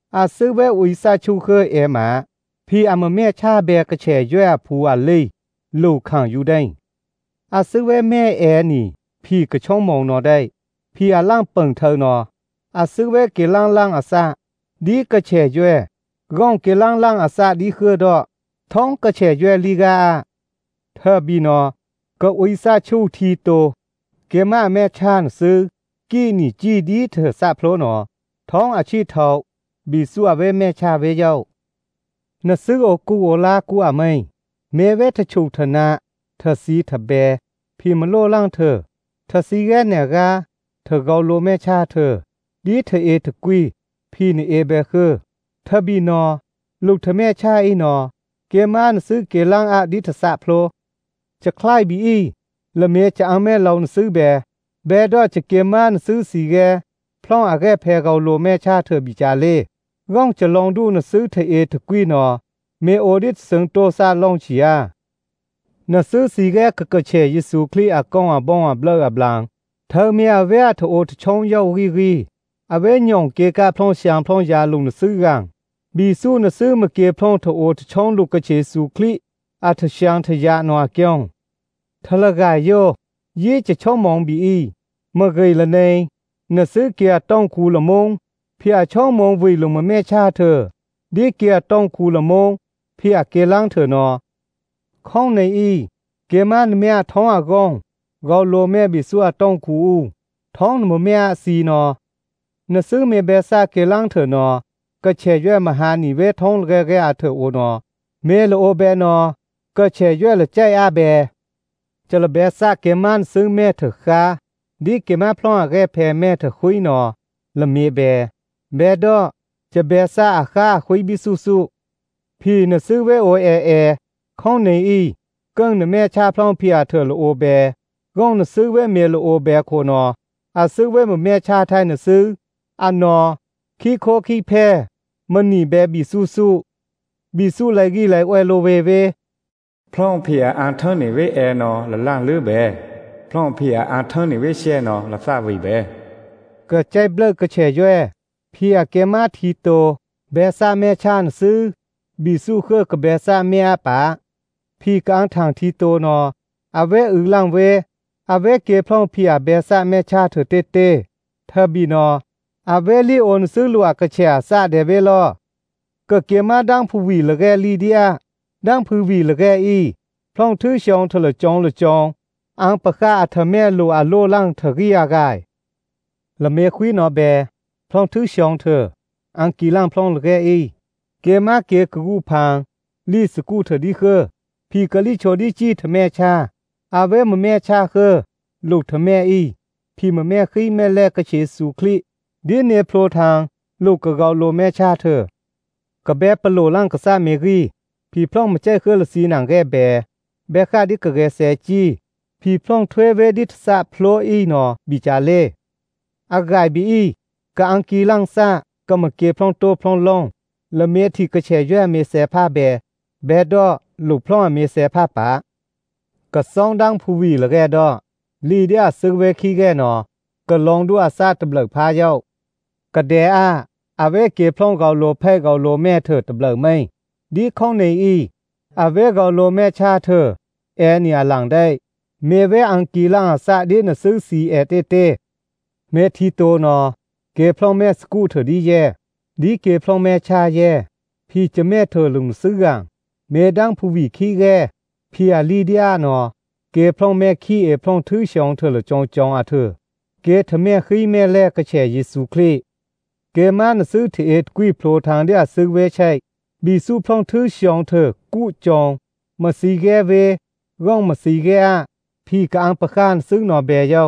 อาซื้อเวอุยซาชูเคเอมาพี่อามาแม่ชาเบกระแฉย่อผู้อาลีลูกขังอยู่ได้อาซื้อเวแม่แอนี่พี่กระช่องมองนอได้พี่อาล่างเปิงเธอนออาซื้อเวเกล่างล่างอาซาดีกระแฉย่อก้องเกล่างล่างอาซาดีคือดอท้องกระแฉย่อลีกาเธอบีนอก็อุยซาชูทีโตเกมาแม่ชานซื้อกี้นี่จีดีเธอซาโพลนอท้องอาชีเทาบีสัวเวแม่ชาเวเย้านซื้อโอกูโอลากูอะไม่เมเวทชูธนาเธอซีทะเบพี่มโลล่างเธอเธอซีแกเนี่ยกาเธอเกาโลแม่ชาเธอดีเธอเอทกุยพี่นี่เอเบคือเธอบีนอลูกเธอแม่ชาอีนอเกมานซื้อเกลังอะดิทสะโพลจะคล้ายบีอีละเมจะเอาแม่เราซื้อแบดอจะเกมานซื้อสีแกพร้องอะแกแพเกาโลแม่ชาเธอบิจาเล่ก้องจะลองดูนซื้อเธอเอทกุยนอเมโอดิสเซิงโตซาลองเชียนซื้อสีแกกะเชเยซูคริอะกองอะบ้องอะเบลอะบลังเธอเมียเวอะทโอทชงเยารีอะเวญองเกกะพร้องเสียงพร้องยาลุนซื้อกังบีสู้นซื้อมะเกพร้องทโอทชงลูกกะเชซูคริอะทเสียงทยานอเกียงทละกายโยยี่จะชองมองบีอีมะเกยละเนนซื้อเกียต้องคูละมงพี่อาช่องมองวิลงมาแม่ชาเธอดีเกียต้องคูละมงพี่อาเกลังเธอนอข้องในอีเกมันเมียท้องอากงกอโลแม่บิสัวต้องคูท้องนมเมียสีนอนซื้อเมเบซาเกลังเธอนอก็เชยมหานิเวท้องแกอาเธอโอนอเมลโอเบนอก็เชยละใจอาเบจะละเบซาเกมันซื้อแม่เถอะคาดีเกมาพร้องแกแพ่แม่เถอะคุยนอละเมเบดอจะเบซาอาคาคุยบิสุพี่นซื้อเวโอเอข้องในอีกังนแม่ชาพร้องพี่อาเธอละโอเบก้องนซื้อเวเมละโอเบโคนออาซื้อเวมแม่ชาไทยนซื้ออันนอขี้โคขี้แพ้มันนี่เบบิสุไลกี้ไลอวยโลเวพร้องเพียอาเทอร์นิเวเอนอละล่างลือเบพร้องเพียอาเทอร์นิเวเชนอละซาวิเบก็ใจเบลกระเฉยย่พี่อาเกมาทีโตเบซาแม่ชานซื้อบิสุเคอกับเบซาเมียปาพี่กางทางทีโตนออาเวอึลังเวอาเวเกพร้องพี่อาเบซาแม่ชาเถเตเตเธอบีนออาเวลีโอนซื้อลัวกระเฉยซาเดเวลอก็เกมาดังผู้วีละแกลีเดียดังผู้วีละแกอีพร้องทื่อชองเถละจองอังปะกาอัทแม่โลอาโลลังเถกิยากายละเมคุยนอเบพร้องทื่อชองเถอังกีลังพร้องละแกอีเกมาเกกูพังลีสกูเถดีเคพี่กะลิโชดีจีทแม่ชาอาเวมแม่ชาเคลูกทแม่อีพี่มแม่คีแม่แลกะเชซูคลิดิเนโพรทางลูกกะเกาโลแม่ชาเถกะแบปะโลลังกะซาเมรีพี่พร้องมาใจเคละสีหนังแกแบคาดิกะแกเซจีพี่พร้องถวยเวดิทซาโพลอีนอบิจาเลอากายบีอีกะอังกีลังซากะมะเกพร้องโตพร้องลองละเมทีกะเฉยเมเสผ้าแบดอลูกพร้องเมเสผ้าปากะซองดังผู้วีละแกดอลีเดียซึกเวคีแกนอกะลองดูอาซาตะเบลกพาเย้ากะเดอาเวเกพร้องเกาโลแพ้เกาโลแม่เถิดตะเบลกไม่ดีข้องในอีอาเวเกาโลแม่ชาเธอแอเนียหลังได้เมเวอังกีลังอาซาดีนซึกสีเอเตเตเมทีโตนอเกพร้องแม่สกูเถอดีแยดีเกพร้องแม่ชาแยพี่จะแม่เธอลุงซื้อกังเมดังผู้วีขี้แกพี่อาลีเดียนอเกพร้องแม่ขี้พร้องทื่อชองเธอละจองอาเธอเกทแม่ขี้แม่แลกะแฉเยซูคริเกมานซื้อเทเอ็ดกุยโปรทางเดียซื้อเวใช่บีสู้พร้องทื่อชองเธอกู้จองมาสีแกเวร่องมาสีแกพี่กางประคานซึ่งนอเบเย้า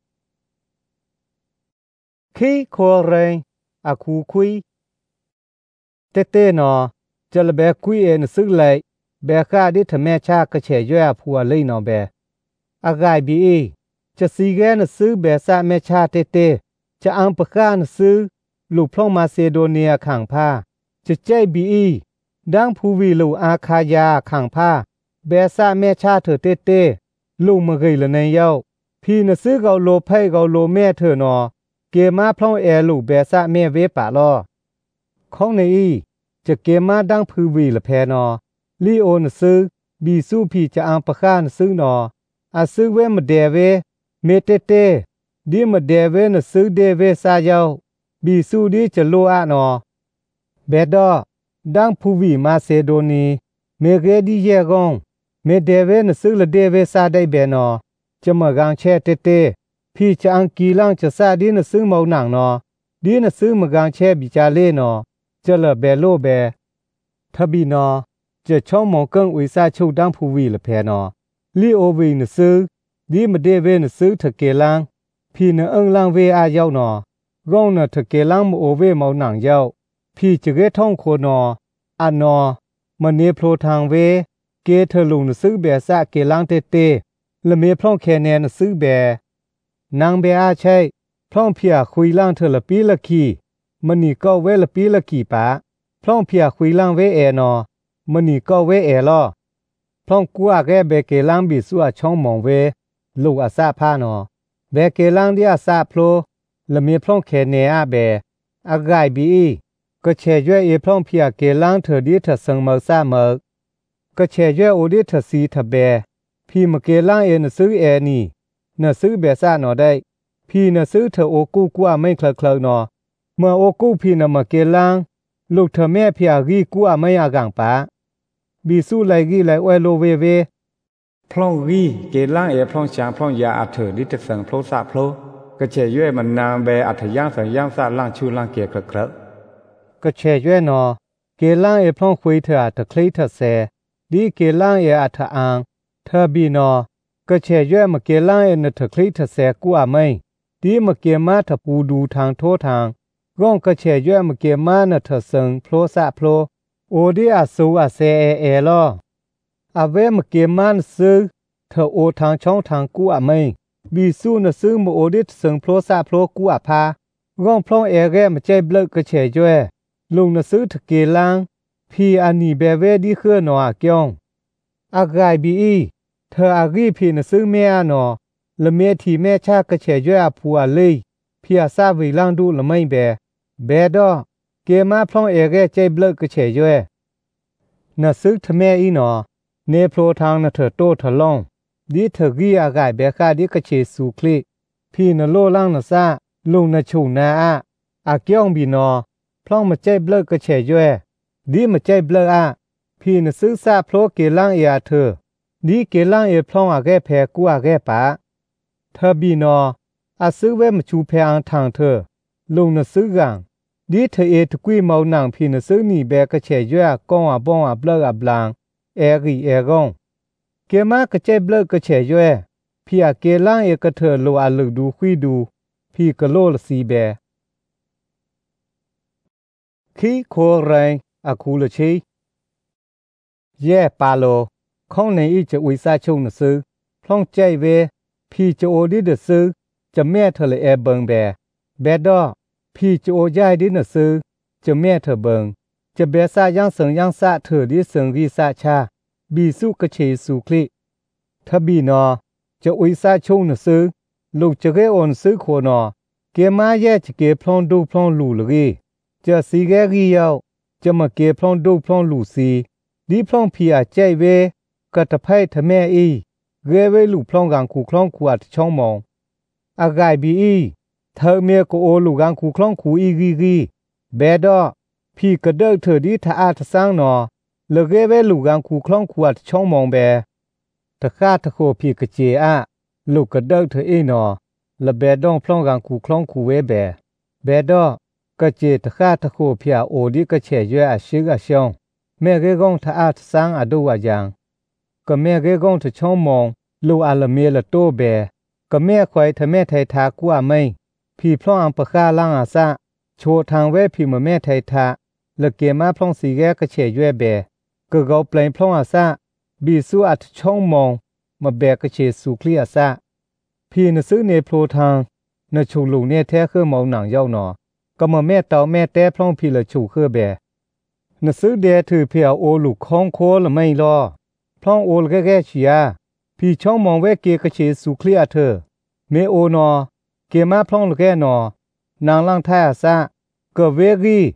ขี้โคเรงอาคูคุยเตนอจะละแบกุยซึ่งเลยแบคาดิทแม่ชากระเฉยย่อผัวเลยนอแบอากายบีจะสีแกซื้อแบซาแม่ชาเตจะอังประคานซื้อลูกพร้องมาเซโดเนียขังผ้าจะใจบีดังผู้วีลูอาคายาขังผ้าเบซาแม่ชาเถอเตลูกมะเกยละในเย้าพี่ซื้อเกาโลไพ่เกาโลแม่เถอนอเกมาพร้องลูกเบซาแม่เวปะลอข้องในอีจะเกมาดังพือวีละแพนอลีโอนซื้อบีสู้พี่จะอังปะข้านซื้อนออาซื้อเวมเดเวเมเตเตดีมเดเวนซื้อเดเวซาเยาบีสู้ดีจะโลอะนอเบดอดังพูวีมาเซโดนีเมเกดีเยกงเมเดเวนซื้อละเดเวซาได้เบนอจะมากางแช่เตเตพี่จะอังกีลังจะซาดีนซื้อเมาหนังนอดีนซื้อมากางแช่บิจาเลนอจะละเบโลเบทบีนอจะช่องมองกังอุยซาชูดังพูวีละแพนอลีโอวีนซื้อดีมเดเวนซื้อทะเกลังพี่นอังลังเวอาเยาวนอก้องนทะเกลังมโอเวเมาหนังเยาพี่จะเกท่องโคนออันนอมันเนโพลทางเวเกเธอลุงซื้อเบซะเกลังเตเตละเมพร่องแคแนนซื้อเบนางเบอาใช่พร่องเพียคุยล่างเธอละปีละขีมันนี่ก็เวละปีละขีปะพร่องเพียคุยล่างเวเอนอมันนี่ก็เวเอลอพร่องกัวแกเบเกลังบิสัวช่องมองเวลูกอาซาพานอเบเกลังดิอาซาโพลละเมพร่องแคเนอาเบอากายบีก็เชยเอพร่องเพียเกลังเธอดีเธอสังเมซาเมก็เชยโอดีเธอซีทะเบพี่มเกลังเอนซื้อเอนี่นซื้อเบซ่านอได้พี่นซื้อเธอโอกูกัวไม่เคลนอเมื่อโอกูพี่นมเกลังลูกเธอแม่เพียกีกัวไม่อากังปะบีสู้ไลกีไลอวยโลเวพลองวีเกลังเอพลองจางพลองยาอัเถดิตสังพลสะพลก็เชยมันนางเบอัถยังสังยังสะล่างชูล่างเกียเคลก็เชยนอเกลังเอพลองคุยเธอตะคลีเธอเซดีเกลังเออัถอังเธอบีนอก็เชยมเกลังเอนตะคลีเธอเซกัวไม่ดีมเกมาทปูดูทางโททางก้องก็เชยมเกมานเธอสังพลสะพลโอดีอาสูอาเซเอลออาเวมเกมันซื้อเธอโอทางช่องทางกัวไม่บีสู้นซื้อมโอดิสังพลสะพลกัวพาก้องพลองเอเกมใจเบลก็เชยลุงนซื้อทะเกลังพี่อันนี้เบเวดีเครือหนออาเกียงอากายบีเธออากีพี่นซื้อแม่หนอละเมทีแม่ชากระเฉยอาผัวเลยพี่อาซาวิลังดูละไม่เบดอเกมาพลองเอเกใจเบลกระเฉยนซื้อทะแม่อีหนอเนโพลทางนเธอโตทะล่องดีเธอกีอากายเบคาดีกระเฉสูคลิพี่นโลล่างนซาลุงนชูนาอาเกียงบีนอพลองมาใจเบลกระเฉยดีมาใจเบลพี่นซื้อซาโพลเกลังเออาเธอดีเกลังเอพลองอาแกแพกัวอาแกปะเธอบีนออาซื้อเวมชูแพอังทางเธอลุงนซื้อกังดีเธอเอตกุยเมาหนังพี่นซื้อนี่เบกระเฉยก้องอาบ้องอาเบลอาบลางเอรีเอกงเกมากระเจเบลกระเฉยพี่อาเกลังเอกเธอโลอาลึกดูคุยดูพี่กะโลละสีเบขี้โคแรงอาคูละชีแย่ปาโลข้องในอีจะอุยซาชุงนซื้อพล่องใจเวพี่จะโอดิเดซื้อจะแม่เธอเลยเบิงเบดอพี่จะโอยายดินซื้อจะแม่เธอเบิงจะเบซายังสังยังซะเธอดิสังรีซาชาบีสุกะเชสุคลิทบีนอจะอุยซาชุงนซื้อลูกจะเกออนซื้อโคนอเกมาแย่จะเกพลองดูพลองลูลกีจะสีแกกียาวจะมาเกพลองดูพลองลูซีดีพลองพี่อาใจเวกะตะไพทะแม่อีเกเวลูพลองกังคูคลองคูอัดช่องมองอากายบีเธอเมียก็โอลูกังคูคลองคูอีกีเบดอพี่กระเดิกเธอดีทะอาทะสังนอเลเกเวลูกังคูคลองคูอัดช่องมองเบตะคาตะโคพี่กะเจลูกกระเดิกเธอนอละเบดองพลองกังคูคลองคูเวเบดอกะเจตะคาตะโคพี่อาโอดีกะเฉยอาชิกะช่องแม่เกกงทะอาทะสังอดูวะยังก็แม่เกกงทะช่องมองลูอาละเมละโตเบก็แม่ควายทะแม่ไทยทากัวไม่พี่พลองอังปะคาล่างอาซะโชทางเวพี่มาแม่ไทยทาละเกมาพลองสีแกกะเฉยเบก็เกาเปลนพลองอาซะบีสู้อัดช่องมองมาแบกะเฉสุคลีอาซะพี่นซื้อเนโพลทางนชูลูเนี่ยแท้คือเมาหนังเย้านอก็มาแม่เตาแม่แต่พลองพี่ละชูคือเบนซื้อเดถือเพียวโอลูกคองโคละไม่รอพลองโอลแก่เชียพี่ช่องมองเวเกกะเฉสุคลีอาเธอเมโอนอเกมาพลองละแก่นอนางล่างท้ายอาซะก็เวกี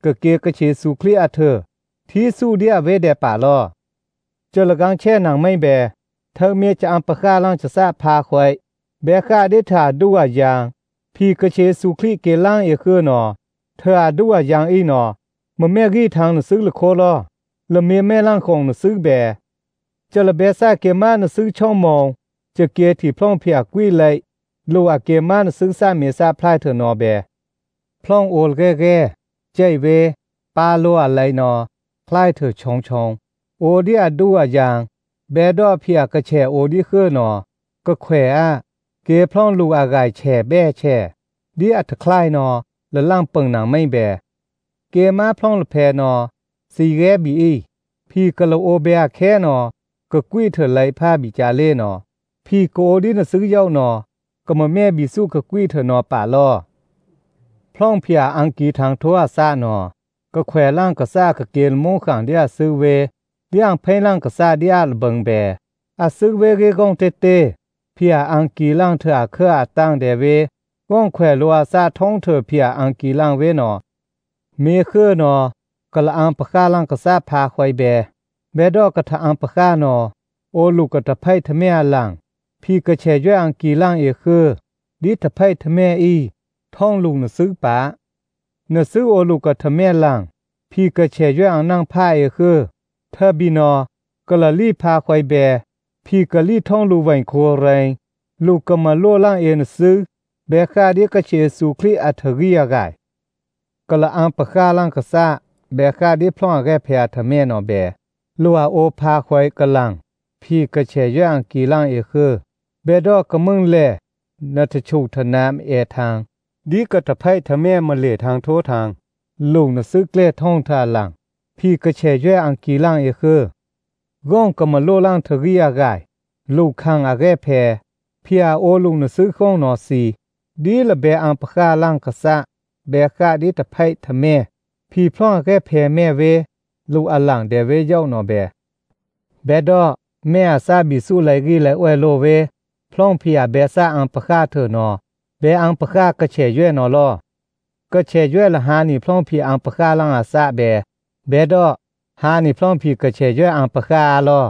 กะเกกะเชสุคลีอะเธอที่สู้เดียเวเดป่าลอเจละกังแช่หนังไม่แบเธอเมียจะอัมปะค่าลังจะซาพาควยแบค่าได้ถาดูอะยางพี่กะเชสุคลีเกลังเอคือหนอเธออาดูอะยางอีหนอมะแม่กี้ทางหนซื้อละโคลอละเมียแม่ล่างของหนซื้อแบจะละเบซ่าเกมาหนซื้อช่องมองจะเกที่พล่องเพียกุ้ยเลยลูอะเกมาหนซื้อซาเมซาพลายเธอนอแบพล่องโอลแก่ใจเวปาโลอะไรนอคล้ายเธอชองโอดีอะดูอะยางแบดอเพียกะแชโอดีคือหนอก็แขวอะเกพล่องลูอะไกแช่แบ่แช่ดีอะทะคล้ายนอละล่างเปิงหนังไม่แบเกมาพล่องละแพนอสีแกบีอีพี่กะละโอเบอะแค่นอก็กุ้ยเธอไหลผ้าบิจาเล่นอพี่โกดีน่ะซื้อเย้านอก็มาแม่บิสู้ก็กุ้ยเธอนอป่าลอพล่องเพียอังกีทางทัวซานอก็แขวล่างก็ซากะเกลมงขังเดียซื้อเวเดียงไพล่างก็ซาเดียละเบิงแบอะซื้อเวเกกงเตเตเพียอังกีล่างเธออะเคออะตั้งเดเวว่องแขวลัวซาท้องเธอเพียอังกีล่างเวนอเมคือนอกะละอังปะค่าลังกะซาพาควยแบดอกะทะอังปะค่านอโอลูกะตะไผทะเมอะลังพี่กะแชย่วยอังกีลังเอคือดิทะไผทะเมอีท้องลุงน่ะซื้อปะน่ะซื้อโอลูกะทะเมลังพี่กะแชย่วยอังนั่งพาเอคือเธอบีนอกะละลีพาควยแบพี่กะลีท้องลูไว้โคเรงลูกกะมาโลลังเอน่ะซื้อแบคาดิกะเชสุคลีอะทะริยะไกกะละอังปะค่าลังกะซาแบคาดิพล่องแกแพทะเมนอแบลัวโอพาควยกะลังพี่กะแชย่วยอังกีลังเอคือเบดอกกะมึงแลนัทชูทนามเอทางดีกะตะไผทะเมมะเลทางโททางลุงน่ะซึกเลท้องทาลังพี่กะแชย่วยอังกีลังเอคือก้องกะมะโลลังทะริยะไกลูกคังอะแกแพพี่อาโอลุงน่ะซึข้องนอซีดีละเบอังปะค่าลังกะซะแบกะดิตะไผทะเมพี่พล่องแกแพแม่เวลูกอะลังเดเวเย้านอแบดอแม่ซาบิสุไลกีไลอวยโลเวพล่องพี่อาเบซาอังปะค่าเถอนอเบอังปะค่ากะแชย่วยนอลอกะแชย่วยละหานี่พล่องพี่อังปะค่าลังอาซะเบดอหานี่พล่องพี่กะแชย่วยอังปะค่าลอ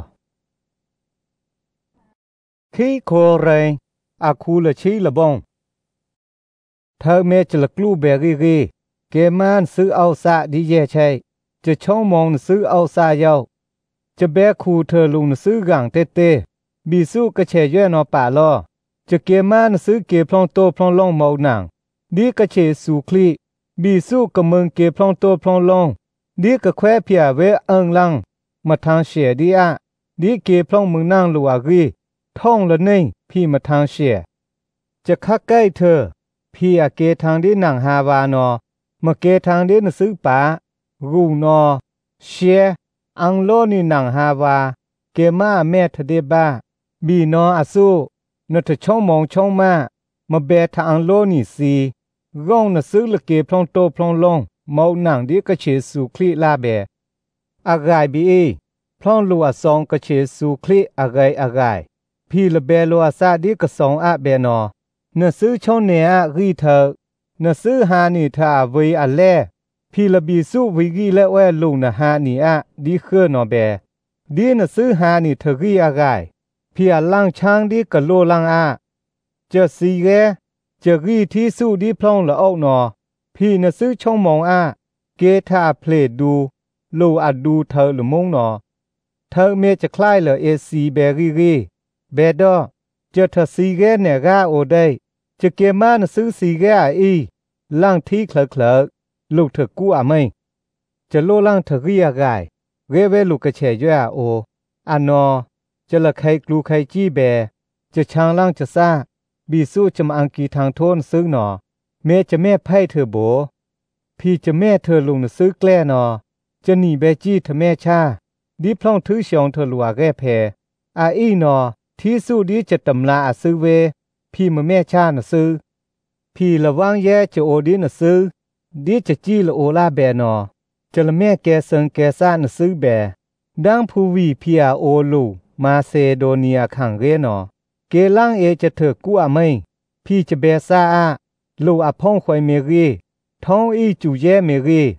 คีโคเรงอาคูละชีละบงเธอเมจละกลูเบรีเกมันซื้อเอาซะดีเยใช่จะช่องมองซื้อเอาซะเยาจะแบกคูเธอลุงซื้อกังเตบีสู้กะแชย่วยนอป่าลอจะเกมันซื้อเกพลองโตพลองล่องเมาหนังดีกะเชสุคลีบีสู้กะเมืองเกพลองโตพลองล่องดีกะแควเพียเวเอิงลังมาทางเสียดีอะดีเกพลองเมืองนางลัวกีท่องละนิ่งพี่มาทางเสียจะคักใกล้เธอพี่อาเกทางดีหนังฮาวานอมาเกทางดีนซื้อป่ารูนอเชียอังโลนี่หนังฮาวาเกมาแม่ทะเดบ้าบีนออาซูนทช่องมองช่องมาเบทางโลนี่ซีร่องนซื้อละเกพลองโตพลองลงเมาหนังดีกะเชสุคลีลาเบอากายบีพลองลัวซองกะเชสุคลีอากายพี่ละเบลัวซาดีกะสองอะเบนอนซื้อช่องเนอะรีเธอนซื้อหานี่ทาเวอะแลพี่ละบีสู้วิกีและแวลุงนะหานี่อะดีเคอนอแบดีนซื้อหานี่เธอรีอากายพี่อะลังช้างดีกะโลลังอะจะสีแกจะรีที่สู้ดีพลองละออกนอพี่นซื้อช่องมองอะเกทาเพลดดูโลอะดูเธอละมงนอเธอเมจะคล้ายละเอซีเบรีเบดอจะทสีแกเนกาโอได้จะเกมานซื้อสีแกอีล่างที่เคลลูกเธอกู้อะไม่จะโลล่างเธอเรียกายเวลูกกระเฉยย่าโออันนอจะละใครกลูใครจี้แบจะช้างล่างจะซ่าบีสู้จะมาอังกีทางโทนซื้อหนอเมจะแม่ไพ่เธอโบพี่จะแม่เธอลุงซื้อแกล้นอจะหนีแบจี้เธอแม่ชาดีพล่องถือชองเธอลัวแก่แพอาอีนอที่สู้ดีจะตำลาอาซื้อเวพี่มาแม่ชานะซื้อพี่ระวังแย่จะโอดีนะซื้อดีจะจี้ละโอลาแบนอจะละแม่แกเซิงแกซ่านะซื้อแบดังผู้วีพี่อาโอลูมาเซโดเนียขังเรนอเกลังเอจะเถอกู้อะไม่พี่จะแบซ่าอาลูอาพ่องควายเมรีท้องอีจูแย่เมรี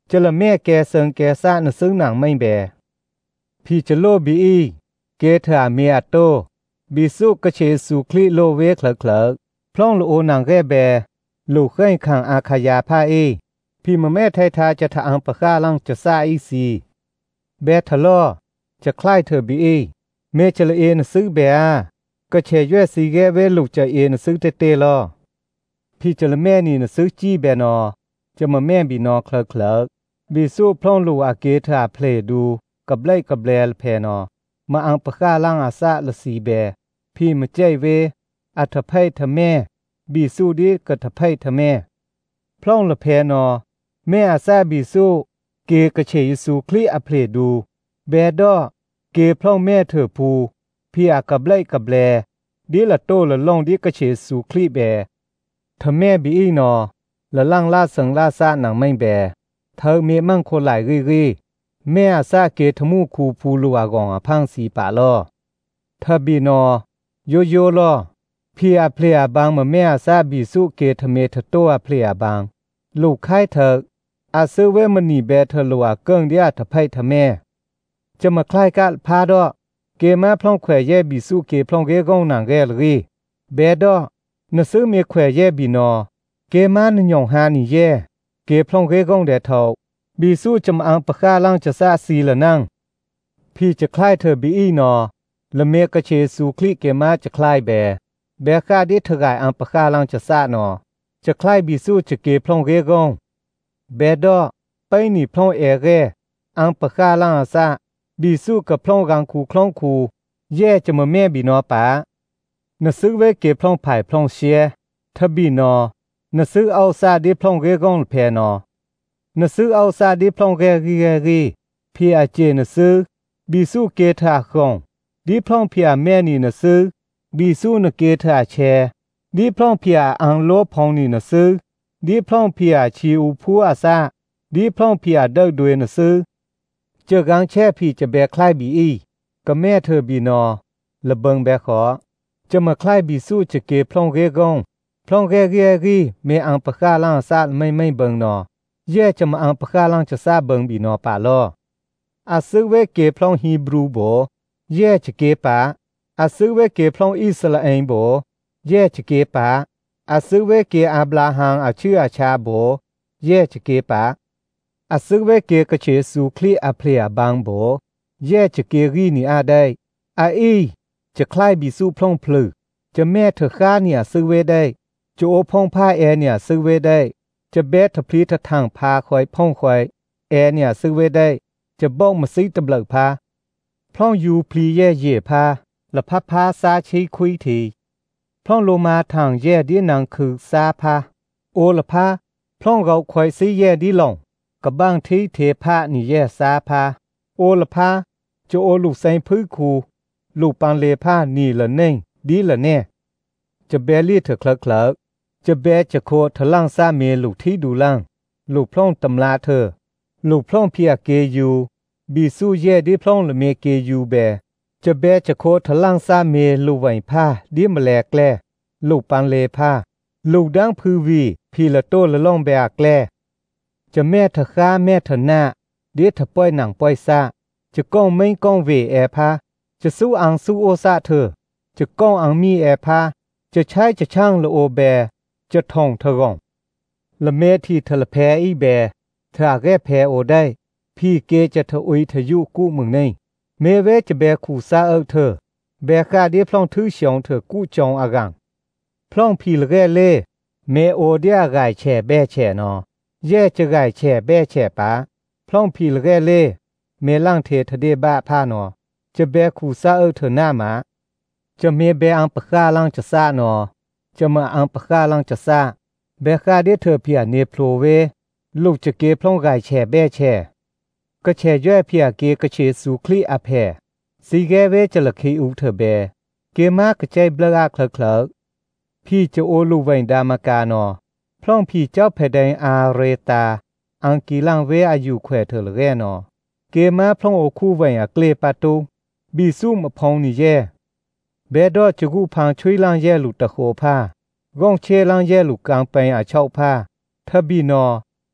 จะละแม่แกเซิงแกซ่านซึ่งหนังไม่แบพี่จะโลบีอีเกเธอเมียโตบิสุกะเชสุคลิโลเวคลๆพล่องโลหนังแกแบลูกเคยขังอาขยาผ้าพี่มาแม่ไททาจะทะอังปะค่าลังจะซ่าอีซีแบทะลอจะคล้ายเธอบีเมจะละเอนซื้อแบก็เชยวยสีแกเวลูกจะเอนซื้อเตลอพี่จะละแม่นี่นซื้อจี้แบนอจะมาแม่บีนอเคลบีสู้พล่องลูอาเกทาเพลดูกับไล่กับแลแพนอมาอังปะค่าลังอาซาละสีแบพี่มาใจเวอัทไพทะแม่บีสู้ดีก็ทะไพทะแม่พล่องละแพนอแม่อาซาบีสู้เกกะเชยสูคลีอเพลดูแบดอเกพล่องแม่เธอพูพี่อากับไล่กับแลดีละโตละล่องดีกะเชสูคลีแบทะแม่บีอีนอละล่างลาสังลาซาหนังไม่แบเธอเมีมั่งคนหลายรีแม่อาซาเกทมูคูพูลัวกองพังสีป่าลอทะบีนอโยโย่ลอพี่อาเพลียบางมาแม่อาซาบีสุเกทเมทโตอาเพลียบางลูกไข่เธออาซื้อเวมันนีแบเธอลัวเกิงเดียทะไพทะแม่จะมาคล้ายกะพาดอเกมาพล่องแขวแย่บีสุเกพล่องเกกองหนังแกลรีแบดอนซื้อเมแขวแย่บีนอเกมานหยองหานี่แย่เกพล่องเกกองแดทอบีสู้จะมาอังปะค่าลังจะซาซีละนั่งพี่จะคล้ายเธอบีอีนอละเมกะเชสูคลิเกมาจะคล้ายแบค่าดิเธอกายอังปะค่าลังจะซานอจะคล้ายบีสู้จะเกพล่องเกกองแบดอไปนี่พล่องเอเรอังปะค่าลังอาซาบีสู้กับพล่องกังคูคล่องคูแย่จะมาแม่บีนอปานซื้อเวเกพล่องไผ่พล่องเชียทบีนอนซื้อเอาซาดิพล่องเกกองแพนอนซื้อเอาซาดิพล่องเกรีพี่อาเจนซื้อบีสู้เกทาคงดิพล่องพี่อาแม่นี่นซื้อบีสู้นเกทาแชดิพล่องพี่อาอังโลพองนี่นซื้อดิพล่องพี่อาชีอูพูอาซาดิพล่องพี่อาเดกด้วยนซื้อเจอกังแช่พี่จะแบกคล้ายบีอีกับแม่เธอบีนอละเบิงแบขอจะมาคล้ายบีสู้จะเกพล่องเกกองพล่องเกรีเมอังปะค่าลังซาไม่เบิงนอแย่จะมาอังปะค่าลังจะซาเบิงบีนอป่าลออาซึเวเกพล่องฮีบรูโบแย่จะเกปาอาซึเวเกพล่องอิสราเอลโบแย่จะเกปาอาซึเวเกอับราฮัมอาชื่ออาชาโบแย่จะเกปาอาซึเวเกกะเชสูคลีอาเพลียบางโบแย่จะเกรีนี่อาได้อาอีจะคล้ายบีสู้พล่องพลือจะแม่เธอข้าเนี่ยซึเวได้จะโอพองผ้าแอเนี่ยซึเวได้จะเบทพลีททางพาคอยพ่องคอยแอเนี่ยซึเวได้จะบ้องมาซีตะเบลกพาพล่องยูพลีแย่เย่พาละพับพาซาชีคุยทีพล่องโลมาทางแย่ดีนางคือซาพาโอละพาพล่องเราคอยซีแย่ดีหลงกับบางที่เทพานี่แย่ซาพาโอละพาจะโอลูกไซพื้นคูลูกปังเลพานี่ละเน่งดีละแน่จะแบลี่เถอะคลักจะแบจะโคทะลังซาเมลูกที่ดูลังลูกพล่องตำลาเธอลูกพล่องเพียเกยูบีสู้เย่ดิพล่องละเมเกยูแบจะแบจะโคทะลังซาเมลูไหวผ้าดิมแลแกลลูกปังเลผ้าลูกดังพือวีพีละโตละล่องแบกแกลจะแม่เถข้าแม่เถหน้าเดียถป้อยหนังป้อยซาจะก้องไม่ก้องเวแอผ้าจะสู้อังสู้โอซาเธอจะก้องอังมีแอผ้าจะใช้จะช่างละโอแบจะท่องเธอก่องละเมที่เธละแพอีแบเธอแก่แพโอได้พี่เกจะเธออุยเธอยุกู้มึงในเมเวจะแบขู่ซาเธอแบกาเดียพล่องทื่อเฉียงเธอกู้จองอากังพล่องพี่ละแก่เล่เมโอเดียไก่แช่แบแช่นอแย่จะไก่แช่แบแช่ปาพล่องพี่ละแก่เล่เมล่างเททะเดบ้าผ้านอจะแบขู่ซาเธอหน้าหมาจะเมแบอังปะค่าลังจะซานอจะมาอังปะค่าลังจะซาแบคาเดียเธอเพียเนโพรเวลูกจะเกพล่องไก่แช่แบแช่ก็แช่ย่อยเพียเกกะเชสูคลีอาแพสีแกเวจะละคีอูเธอแบเกมากระใจเบลอาคลักพี่จะโอลูเวนดามากานอพล่องพี่เจ้าแผ่นอาเรตาอังกีลังเวอายุแขวเธอละแกนอเกมาพล่องโอคู่เวนอเกลปาตูบีซูมพองนี่แย่เบดอจะกูพังช่วยลังแย่ลูกตะโคผ้าก้องเชลังแย่ลูกกลางไปอาเช่าผ้าทบีนอ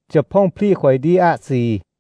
จะพ่องพลีข่อยดีอะสี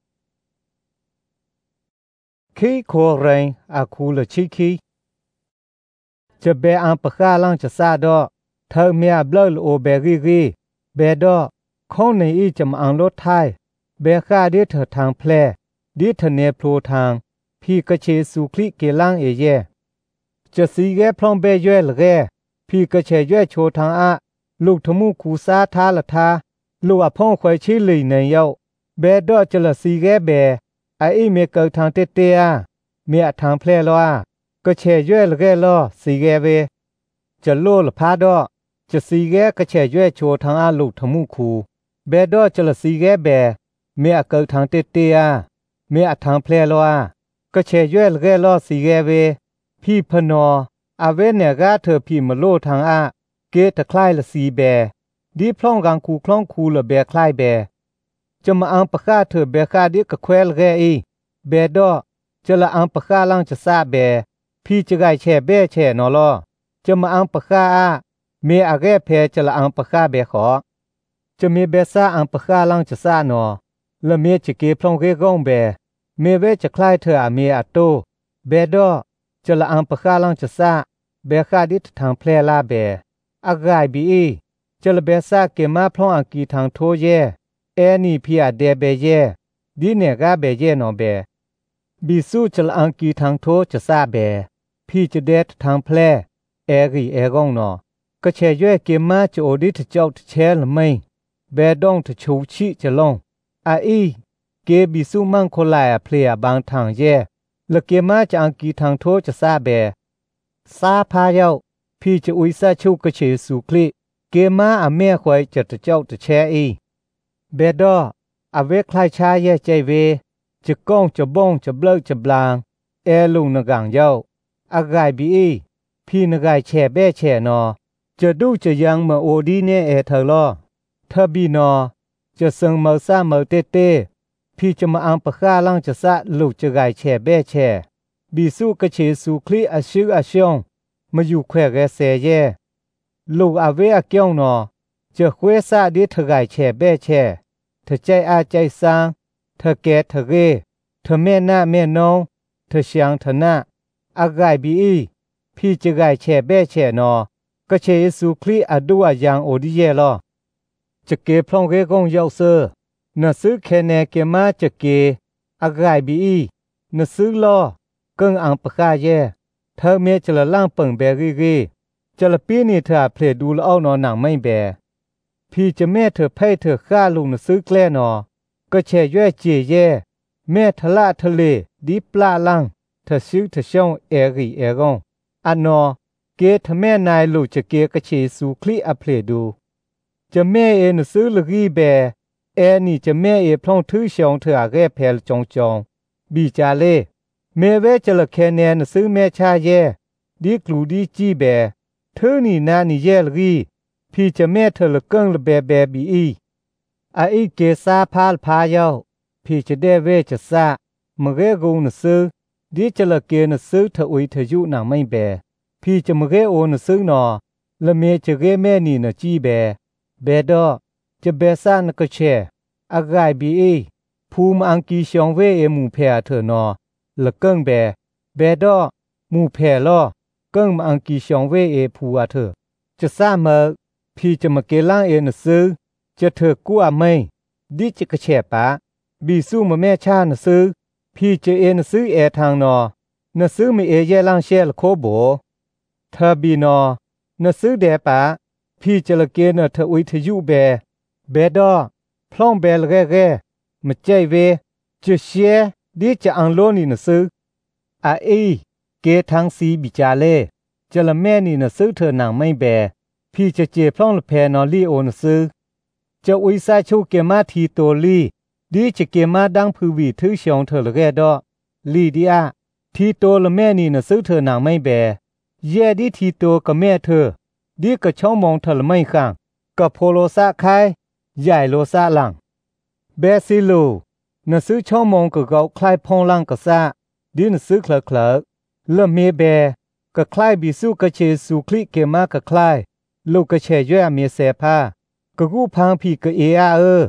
ขี้โคเรงอาคูละชิคีจะเบอังปะค่าลังจะซาดอเธอเมียเบลโอเบรีเบดอข้องในอีจะมาอังรถไทยเบค่าดิเธอทางแพร่ดิเธอเนโพลทางพี่กะเชสุคลิเกลังเอเยจะสีแกพร้อมเบยเวลแกพี่กะเชยโชทางอะลูกทมูคูซาทาละทาลูกอพ่องควายชิลีในเยาเบดอจะละสีแกเบไอเมเกิดทางเตเตียเมียทางแพร่ลอกะเชยลแกลอสีแกเวจะโลละพาดอจะสีแกกะเชยโชทางอะลูกทมูคูเบดอจะละสีแกเบเมียเกิดทางเตเตียเมียทางแพร่ลอกะเชยลแกลอสีแกเวพี่พนออาเวเนกาเธอพี่มโลทางอะเกตะคลายละสีแบดีพร้องกังคูคล้องคูละแบคลายแบจะมาอังปะค่าเธอแบค่าดิกะแควลแกอีแบดอจะละอังปะค่าลังจะซาแบพี่จะไกแช่แบแช่นอลอจะมาอังปะค่าอะเมอะแกเพจะละอังปะค่าแบขอจะมีแบซาอังปะค่าลังจะซานอละเมจะเกพร้องเกก้องแบเมเวจะคลายเธออะเมอะโตเบดอจะละอังปะค่าลังจะซาเบค่าดิทางแพร่ลาแบอากายบีจะละเบซาเกมาพร้องอังกีทางโทเยแอนี่พี่อะเดเบเยดีเนกาเบเยนอเบบีสู้จะละอังกีทางโทจะซาแบพี่จะเดททางแพร่แอรีแอกองนอก็เชยเกมาจะโอดิทเจ้าทแชละไม่เบดองทชูชิจะลงอาอีเกบีสู้มั่งคนลายเพลียบางทางเยละเกมาจะอังกีทางโทจะซาแบซาพาเยาพี่จะอุยซาชูกะเชสุคลิเกมาอะเมควายจะเจ้าจะแชอีเบดออเวคลายชาเยใจเวจะก้องจะบ้องจะเบลจะบลางแอลุงนกังเยาอากายบีพี่นกายแช่แบ่แช่นอจะดูจะยังมาโอดีเนเอเธอลอเธอบีนอจะซึงเมาซาเมาเตเตพี่จะมาอังปะค่าลังจะซะลูกจะกายแช่แบ่แช่บีสู้กะเชสุคลิอาชื่ออาชงมาอยู่แควกเสเยลูกอาเวอาเกียงนอจะเควซาดิเธอกายแช่แบ่แช่เธอใจอาใจสร้างเธอแก่เธอเรเธอแม่หน้าแม่น้องเธอเชียงเธอหน้าอากายบีพี่จะกายแช่แบ่แช่นอกะเชเยซูคริอะดูอะยังโอดิเยลอจะเกพร้องเกกงยาวเซอนะซื้อแค่แนเกมาจะเกอากายบีนะซื้อลอเกิงอังปะกาเยเธอเมจะละล่างเปิงแบรีจะละปีนี่เธอเพลดูละเอานอหนังไม่แบพี่จะแม่เธอไพ่เธอฆ่าลุงนะซื้อแกล้นอก็แช่ย่เจเยแม่ทะละทะเลดีปลาลังเธอซื้อเธอช่องเอรีเอรองอันนอเกทแม่นายลูกจะเกกะเชสุคลิอะเพลดูจะแม่เอนซื้อลกีแบแอนี่จะแม่เอพร้องถือชองเธออาแกเพลจองบีจาเลเมเวจะละแคแนนซื้อแม่ชาเยดีกลูดีจีแบเธอนี่นานี่เยลกีพี่จะแม่เธอละเกิงละแบบีอาอีเกซาพาลพาเยาพี่จะได้เวจะซามะเกกูนซื้อดีจะละเกนซื้อเธออุยเธอยุหนังไม่แบพี่จะมะเกโอนซื้อนอละเมจะเกแม่นี่นะจีแบดอจะเบซ่านก็แชอากายบีภูมิอังกีชองเวเอหมู่แพเธอนอละเกิงแบดอหมู่แพลอเกิงมาอังกีชองเวเอภูอาเธอจะซ่ามาพี่จะมาเกล่างเอนซื้อจะเธอกู้อะไม่ดิจะกระแชปะบีสู้มาแม่ชานะซื้อพี่จะเอนซื้อแอทางนอนะซื้อไม่เอเยล่างเชลโคโบเธอบีนอนะซื้อแดปะพี่จะละเกนเธออุยทยุแบดอพร้องแบลแร่มาใจเวจะเชียดิจะอังโลนี่นะซื้ออาเกทางสีบิจาเลจะละแม่นี่นะซื้อเธอหนังไม่แบพี่จะเจพร้องละแพนอลีโอนะซื้อจะอุยซาชูเกมาทีโตลีดีจะเกมาดังพืวีถือชองเธอละแร่ดอลีดีอาทีโตละแม่นี่นะซื้อเธอหนังไม่แบแย่ดีทีโตกับแม่เธอดีก็ช่องมองเธอละไม่ข้างกับโพโลซาคายใหญ่โลซาหลังเบซิโลนะซื้อช่องมองกับเกาคลายพองลังกะซาดีนะซื้อเคลละเมแบก็คลายบิสุกะเชสุคลิเกมากะคลายลูกกะเชย่อเมเสพากะกูพังพี่กะเออา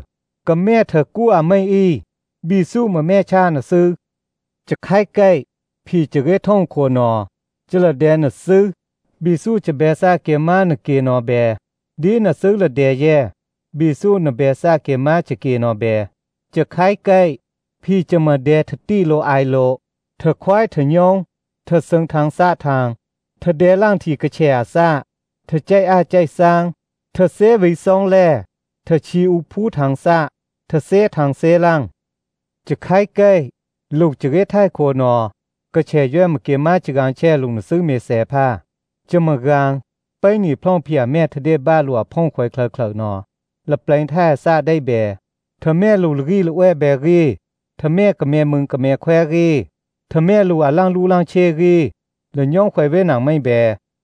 ก็แม่เธอกู้อะไม่อีบีสู้มาแม่ชาน่ะซื้อจะไข่ใกล้พี่จะเกท่องโคนอจะละแดนน่ะซื้อบีสู้จะเบซาเกมาน่ะเกนอเบดีน่ะซื้อละเดแย่บีสู้น่ะเบซาเกมาจะเกนอเบจะไข่ใกล้พี่จะมาเดทตี้โลไอโลเธอควายเธอยองเธอเซิงทางซาทางเธอเดล่างที่กระแชอาซาเธอใจอาใจสร้างเธอเซวิซองแลเธอชีอุพูทางซาเธอเซทางเซล่างจะไข่ใกล้ลูกจะเกท้ายโคนอก็แช่ย่อมเกมาจะกางแช่ลุงซื้อเมเสผ้าจะมากางไปหนีพร่องเพียแม่ทะเดบ้าหลัวพ่องควายเคลอนอละแปลงท่าซาได้แบเธอแม่ลูกรีละแวแบรีเธอแม่กับแม่มึงกับแม่แควรีเธอแม่ลูกล่างลูล่างเชรีละย่องควายเวหนังไม่แบ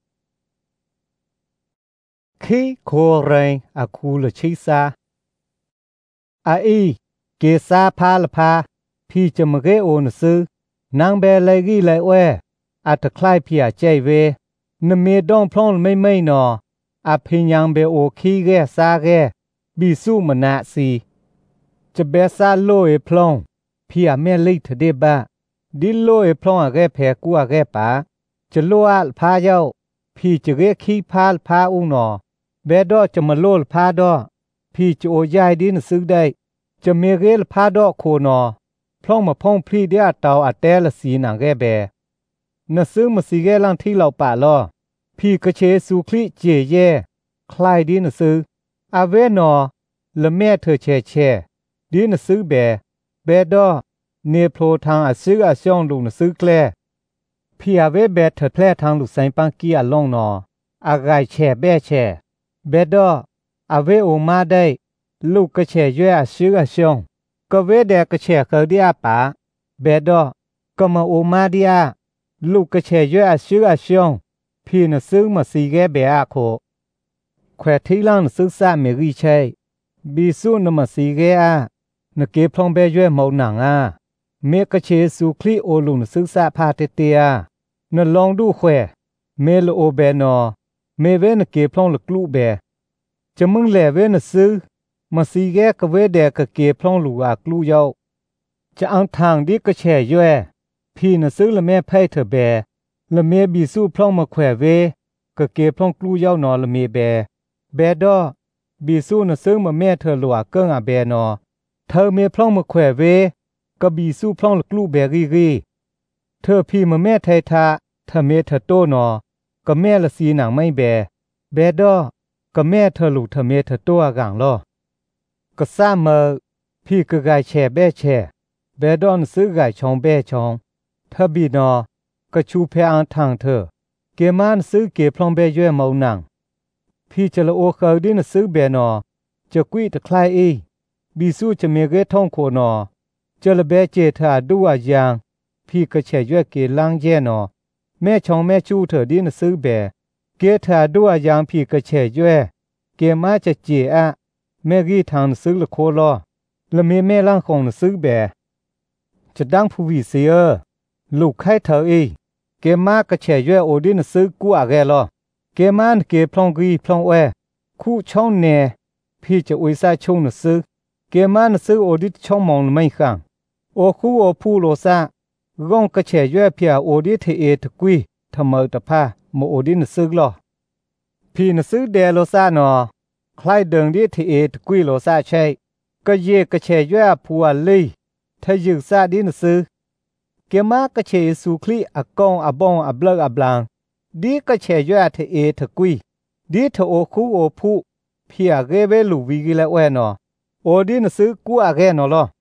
คีโคเรงอาคูละชิซาอาอีเกซาพาละพาพี่จะมาเกโอนซื้อนางแบไลรีไลแวอาตะคลายพี่อาใจเวนเมดองพร้องไม่นออาพิญยังเบโอคีแกซาแกบีสู้มนาซีจะเบซาโลเอพร้องพี่อาแม่ลิทเดบ้าดิโลเอพร้องอาแกแพกัวแกป่าจะโลอาพาเย้าพี่จะเกคีพาพาอุนอเบดอจะมาโลพาดอพี่จะโอยายดินซึกได้จะเมเกลพาดอโคนอพร้องมาพ่องพรีเดียเตาอาเตลสีหนังแกแบนซื้อมาสีแกลังที่เราป่าลอพี่กระเชสูคลิเจเย่คลายดีนซื้ออาเวนอละแม่เธอแช่ดีนซื้อแบดอเนโพรทางอาซื้ออาช่องลุงซื้อแกลพี่อาเวแบเธอแพร่ทางลูกไซปังกี้อาล่องนออากายแช่แบดออาเวโอมาได้ลูกกระเชย่อาซื้ออาช่องก็เวเดกระเชเคเดียป่าเบดอก็มาโอมาเดียลูกกระเชย่อาซื้ออาช่องพี่น่ะซื้อมาสีแกเบอาโคแขวที่ล่างซื้อซาเมรีใช่บีสู้น่ะมาสีแกอาน่ะเก็บพลองเบย่เมาหนังอาเมกระเชสูคลีโอลุงซื้อซาพาเตเตียน่ะลองดูแขวเมลโอเบนอเมเวน่ะเก็บพลองละกลูเบจะมึงแลเวน่ะซื้อมาสีแกกะเวเดกะเก็บพลองลูกากลูเยาจะเอาทางดิกระเชย่พี่น่ะซื้อละแม่ไพ่เธอแบละเมบีสู้พร่องมาแขวเวก็เก็บพร่องกลูเย้านอละเมแบดอบีสู้น่ะซึ่งมาแม่เธอหลัวเกิ้งอาแบนอเธอเมพร่องมาแขวเวก็บีสู้พร่องละกลูแบรีเธอพี่มาแม่ไททาเธอเมเธอโตนอก็แม่ละสีหนังไม่แบดอก็แม่เธอลูกเธอเมเธอโตอากางลอก็ซ้ามือพี่ก็กายแช่แบดอนซื้อกายชองแบชองเธอบีนอก็ชูเพอังทางเธอเกมันซื้อเก็บพลองเบยเมาหนังพี่จะละโอเคดินซื้อเบนอจะกุยตะคลายบีสู้จะเมเกท่องโคนอจะละเบเจเธอดูว่ายางพี่ก็แช่ย่เกลังแย่นอแม่ชองแม่ชูเธอดินซื้อเบเกเธอดูว่ายางพี่ก็แช่ย่เกมาจะเจอะแม่กีทางซื้อละโคลอละเมแม่ล่างของซื้อเบจะดังผู้วิเสียลูกไข่เธอเกมากระเฉยโอดินซื้อกูอาแกลอเกมันเกพลองกีพลองแวคู่ช่องเนพี่จะอุยซาชงนซื้อเกมันซื้อโอดิช่องมองไม่ขังโอคู่โอผู้โลซาก้องกระเฉยเพียโอดิเทตะกุยทำเมตะพาโมโอดินซื้อลอพี่นซื้อเดโลซานอใครเดิงดิเทตะกุยโลซาใช่ก็เยกระเฉยผัวเลยถ้ายึกซาดินซื้อเกมากระเชสูคลีอากองอบองอบเลิกอบลางดีกระเชยอะเทเทกุยดีเทโอคูโอผู้พี่อาเกเวลูวีกิละแวนอโอดินซื้อกูอาแกนอลอ